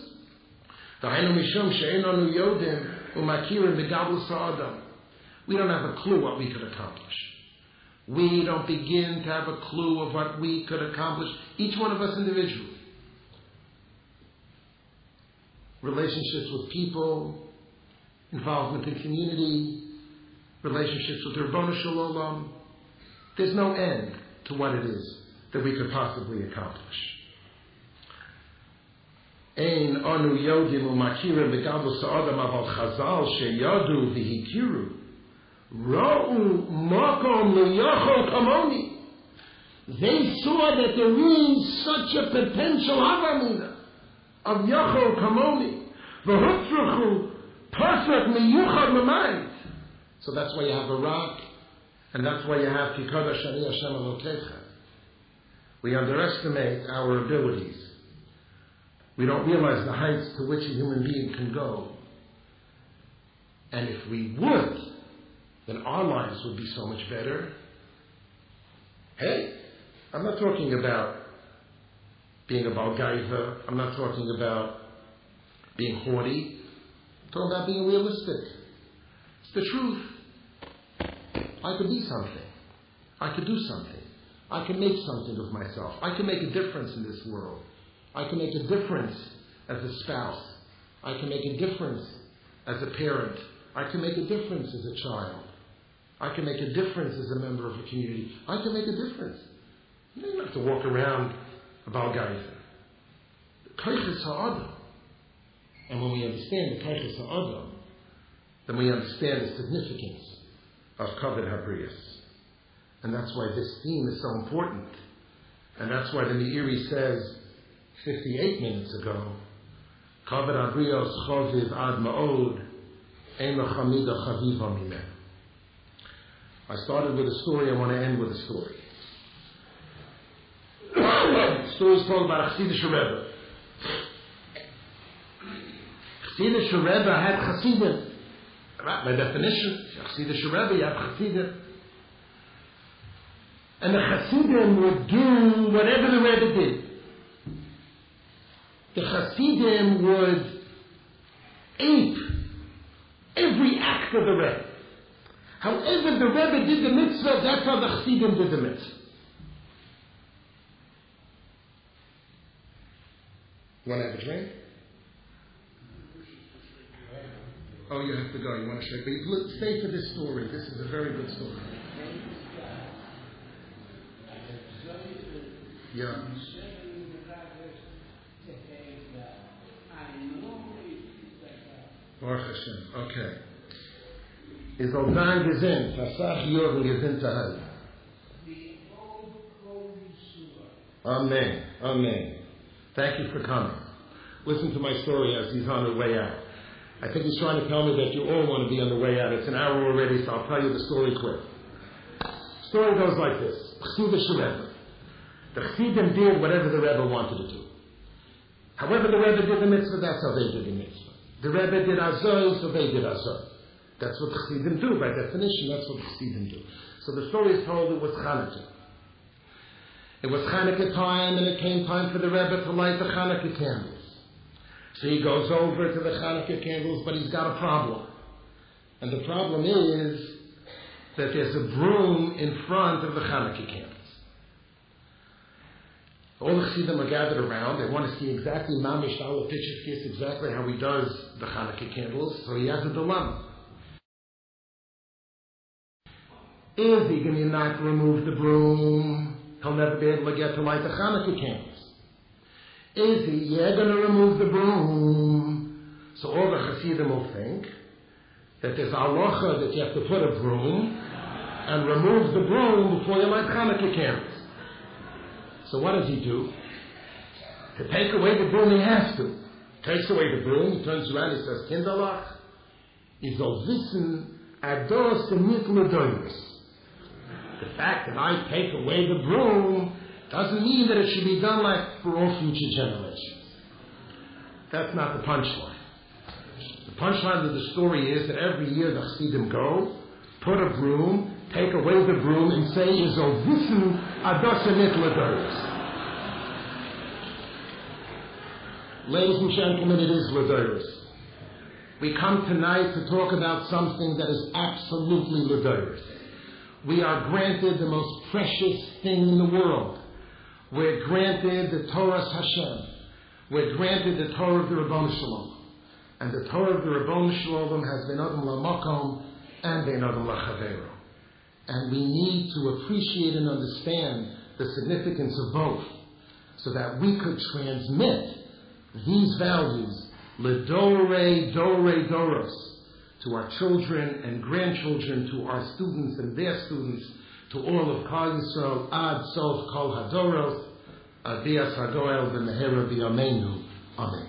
We don't have a clue what we could accomplish. We don't begin to have a clue of what we could accomplish, each one of us individually. Relationships with people, involvement in community, relationships with Ribono Shel Olam. There's no end to what it is that we could possibly accomplish. Ein anu yodim u'makirim begadlus ha'adam aval chazal sheyadu v'hikiru ra'u makom liyachol kamoni. They saw that there is such a potential havamina of yachol kamoni. V'hutzruchu pasuk miyuchad l'mayit. So that's why you have a rock, and that's why you have Kikadosh Ani Hashem Elokecha. We underestimate our abilities. We don't realize the heights to which a human being can go. And if we would, then our lives would be so much better. Hey, I'm not talking about being a balgaiva. I'm not talking about being haughty. I'm talking about being realistic. It's the truth. I could be something. I could do something. I can make something of myself. I can make a difference in this world. I can make a difference as a spouse. I can make a difference as a parent. I can make a difference as a child. I can make a difference as a member of a community. I can make a difference. You don't have to walk around about guys. Kaiches ha'adam. And when we understand the kaiches ha'adam, then we understand the significance of kavod habriyos. And that's why this theme is so important. And that's why the Meiri says fifty-eight minutes ago, kavod habriyos choviv ad ma'od, ein l'chamida chaviva mimeh. I started with a story, I want to end with a story. The story is told about a Chassidish Rebbe. Chassidish Rebbe had Chassidim. By definition, Chassidish Rebbe, you have Chassidim. And the Chassidim would do whatever the Rebbe did. The Chassidim would ape every act of the Rebbe. However the Rebbe did the mitzvah, that's how the Chassidim did the mitzvah. You want to have a drink? Oh, you have to go. You want to shake? But look, stay for this story. This is a very good story. Yeah. Baruch Hashem. Okay. Is Odan gesinnt, Fasach Jorgen gesinnt zu halten. Amen. Amen. Thank you for coming. Listen to my story as he's on the way out. I think he's trying to tell me that you all want to be on the way out. It's an hour already, so I'll tell you the story quick. The story goes like this. Chassidish Rebbe. The Chassidim did whatever the Rebbe wanted to do. However the Rebbe did the mitzvah, that's how they did the mitzvah. The Rebbe did azoi, so they did azoi. That's what the Chassidim do. By definition, that's what the Chassidim do. So the story is told it was Chanukah. It was Chanukah time, and it came time for the Rebbe to light the Chanukah candles. So he goes over to the Chanukah candles, but he's got a problem. And the problem is that there's a broom in front of the Chanukah candles. All the Chassidim are gathered around. They want to see exactly Mamish Alapitchis, exactly how he does the Chanukah candles. So he has a dilemma. Is he going to not remove the broom? He'll never be able to get to light the Chanukah candles. Is he, yeah, going to remove the broom? So all the Chassidim will think that there's a halacha that you have to put a broom and remove the broom before you light Chanukah candles. So what does he do? To take away the broom, he has to. Takes away the broom, he turns around, he says, Kinderlach, is all wissen, ados nicht ledoyres. The fact that I take away the broom doesn't mean that it should be done like for all future generations. That's not the punchline. The punchline of the story is that every year the Chassidim go, put a broom, take away the broom, and say, "Is ovissen adosanit ledoros." Ladies and gentlemen, it is ledoros. We come tonight to talk about something that is absolutely ledoros. We are granted the most precious thing in the world. We're granted the Torah Hashem. We're granted the Torah of the Rabbon Shalom. And the Torah of the Rabbon Shalom has been Adam LaMakom and been Adam LaChavero. And we need to appreciate and understand the significance of both so that we could transmit these values, Ledore, Dore, Doros, to our children and grandchildren, to our students and their students, to all of Klal Yisrael, Ad Sof Kol Hadoros, Adias Hagoel B'Mehera B'Yameinu. Amen.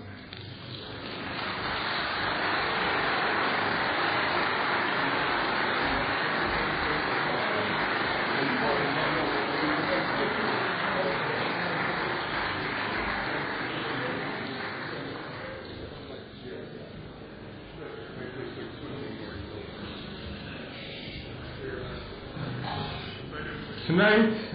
Tonight,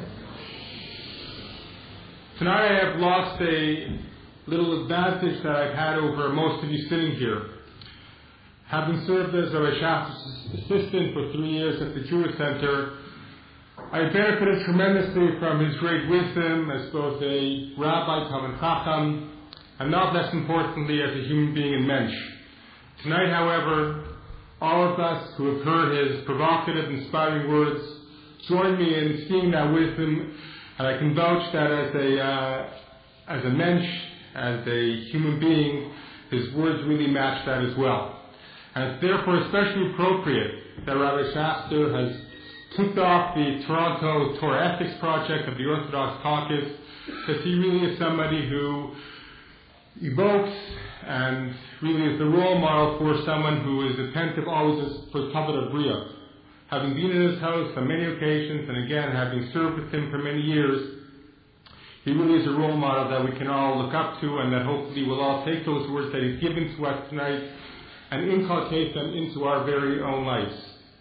tonight I have lost a little advantage that I've had over most of you sitting here. Having served as a Rashaf's assistant for three years at the Jewish Center, I benefited tremendously from his great wisdom as both a rabbi, Talmid Chacham, and not less importantly as a human being and mensch. Tonight, however, all of us who have heard his provocative, inspiring words join me in seeing that wisdom, and I can vouch that as a uh, as a mensch, as a human being, his words really match that as well. And it's therefore especially appropriate that Rabbi Schachter has kicked off the Toronto Torah Ethics Project of the Orthodox Caucus, because he really is somebody who evokes and really is the role model for someone who is attentive always for Kavod Bria. Having been in his house on many occasions, and again, having served with him for many years, he really is a role model that we can all look up to, and that hopefully we'll all take those words that he's given to us tonight and inculcate them into our very own lives.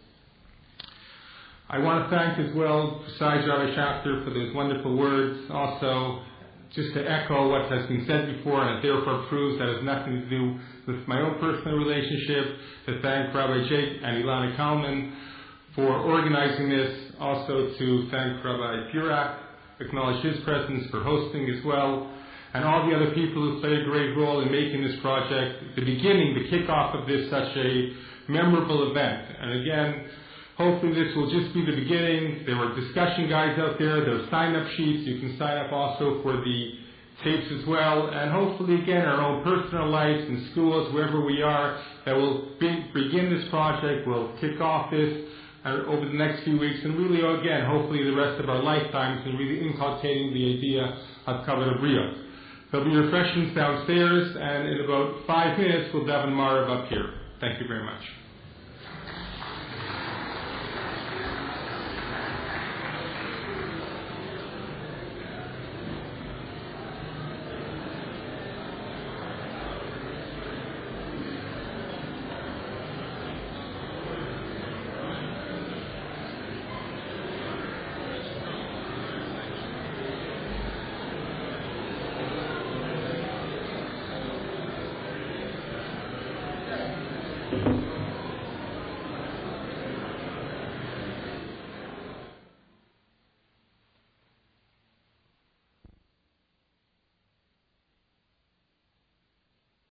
I want to thank as well, besides Rabbi Schachter, for those wonderful words. Also, just to echo what has been said before, and it therefore proves that it has nothing to do with my own personal relationship, to thank Rabbi Jake and Ilana Kalman for organizing this. Also to thank Rabbi Burak, acknowledge his presence for hosting as well, and all the other people who played a great role in making this project, the beginning, the kickoff of this such a memorable event. And again, hopefully this will just be the beginning. There were discussion guides out there. There are sign-up sheets. You can sign up also for the tapes as well. And hopefully, again, our own personal lives in schools, wherever we are, that will be, begin this project, will kick off this uh, over the next few weeks. And really, again, hopefully the rest of our lifetimes, and really inculcating the idea of Kavod Bria. There'll be refreshments downstairs, and in about five minutes, we'll Daven Marav up here. Thank you very much.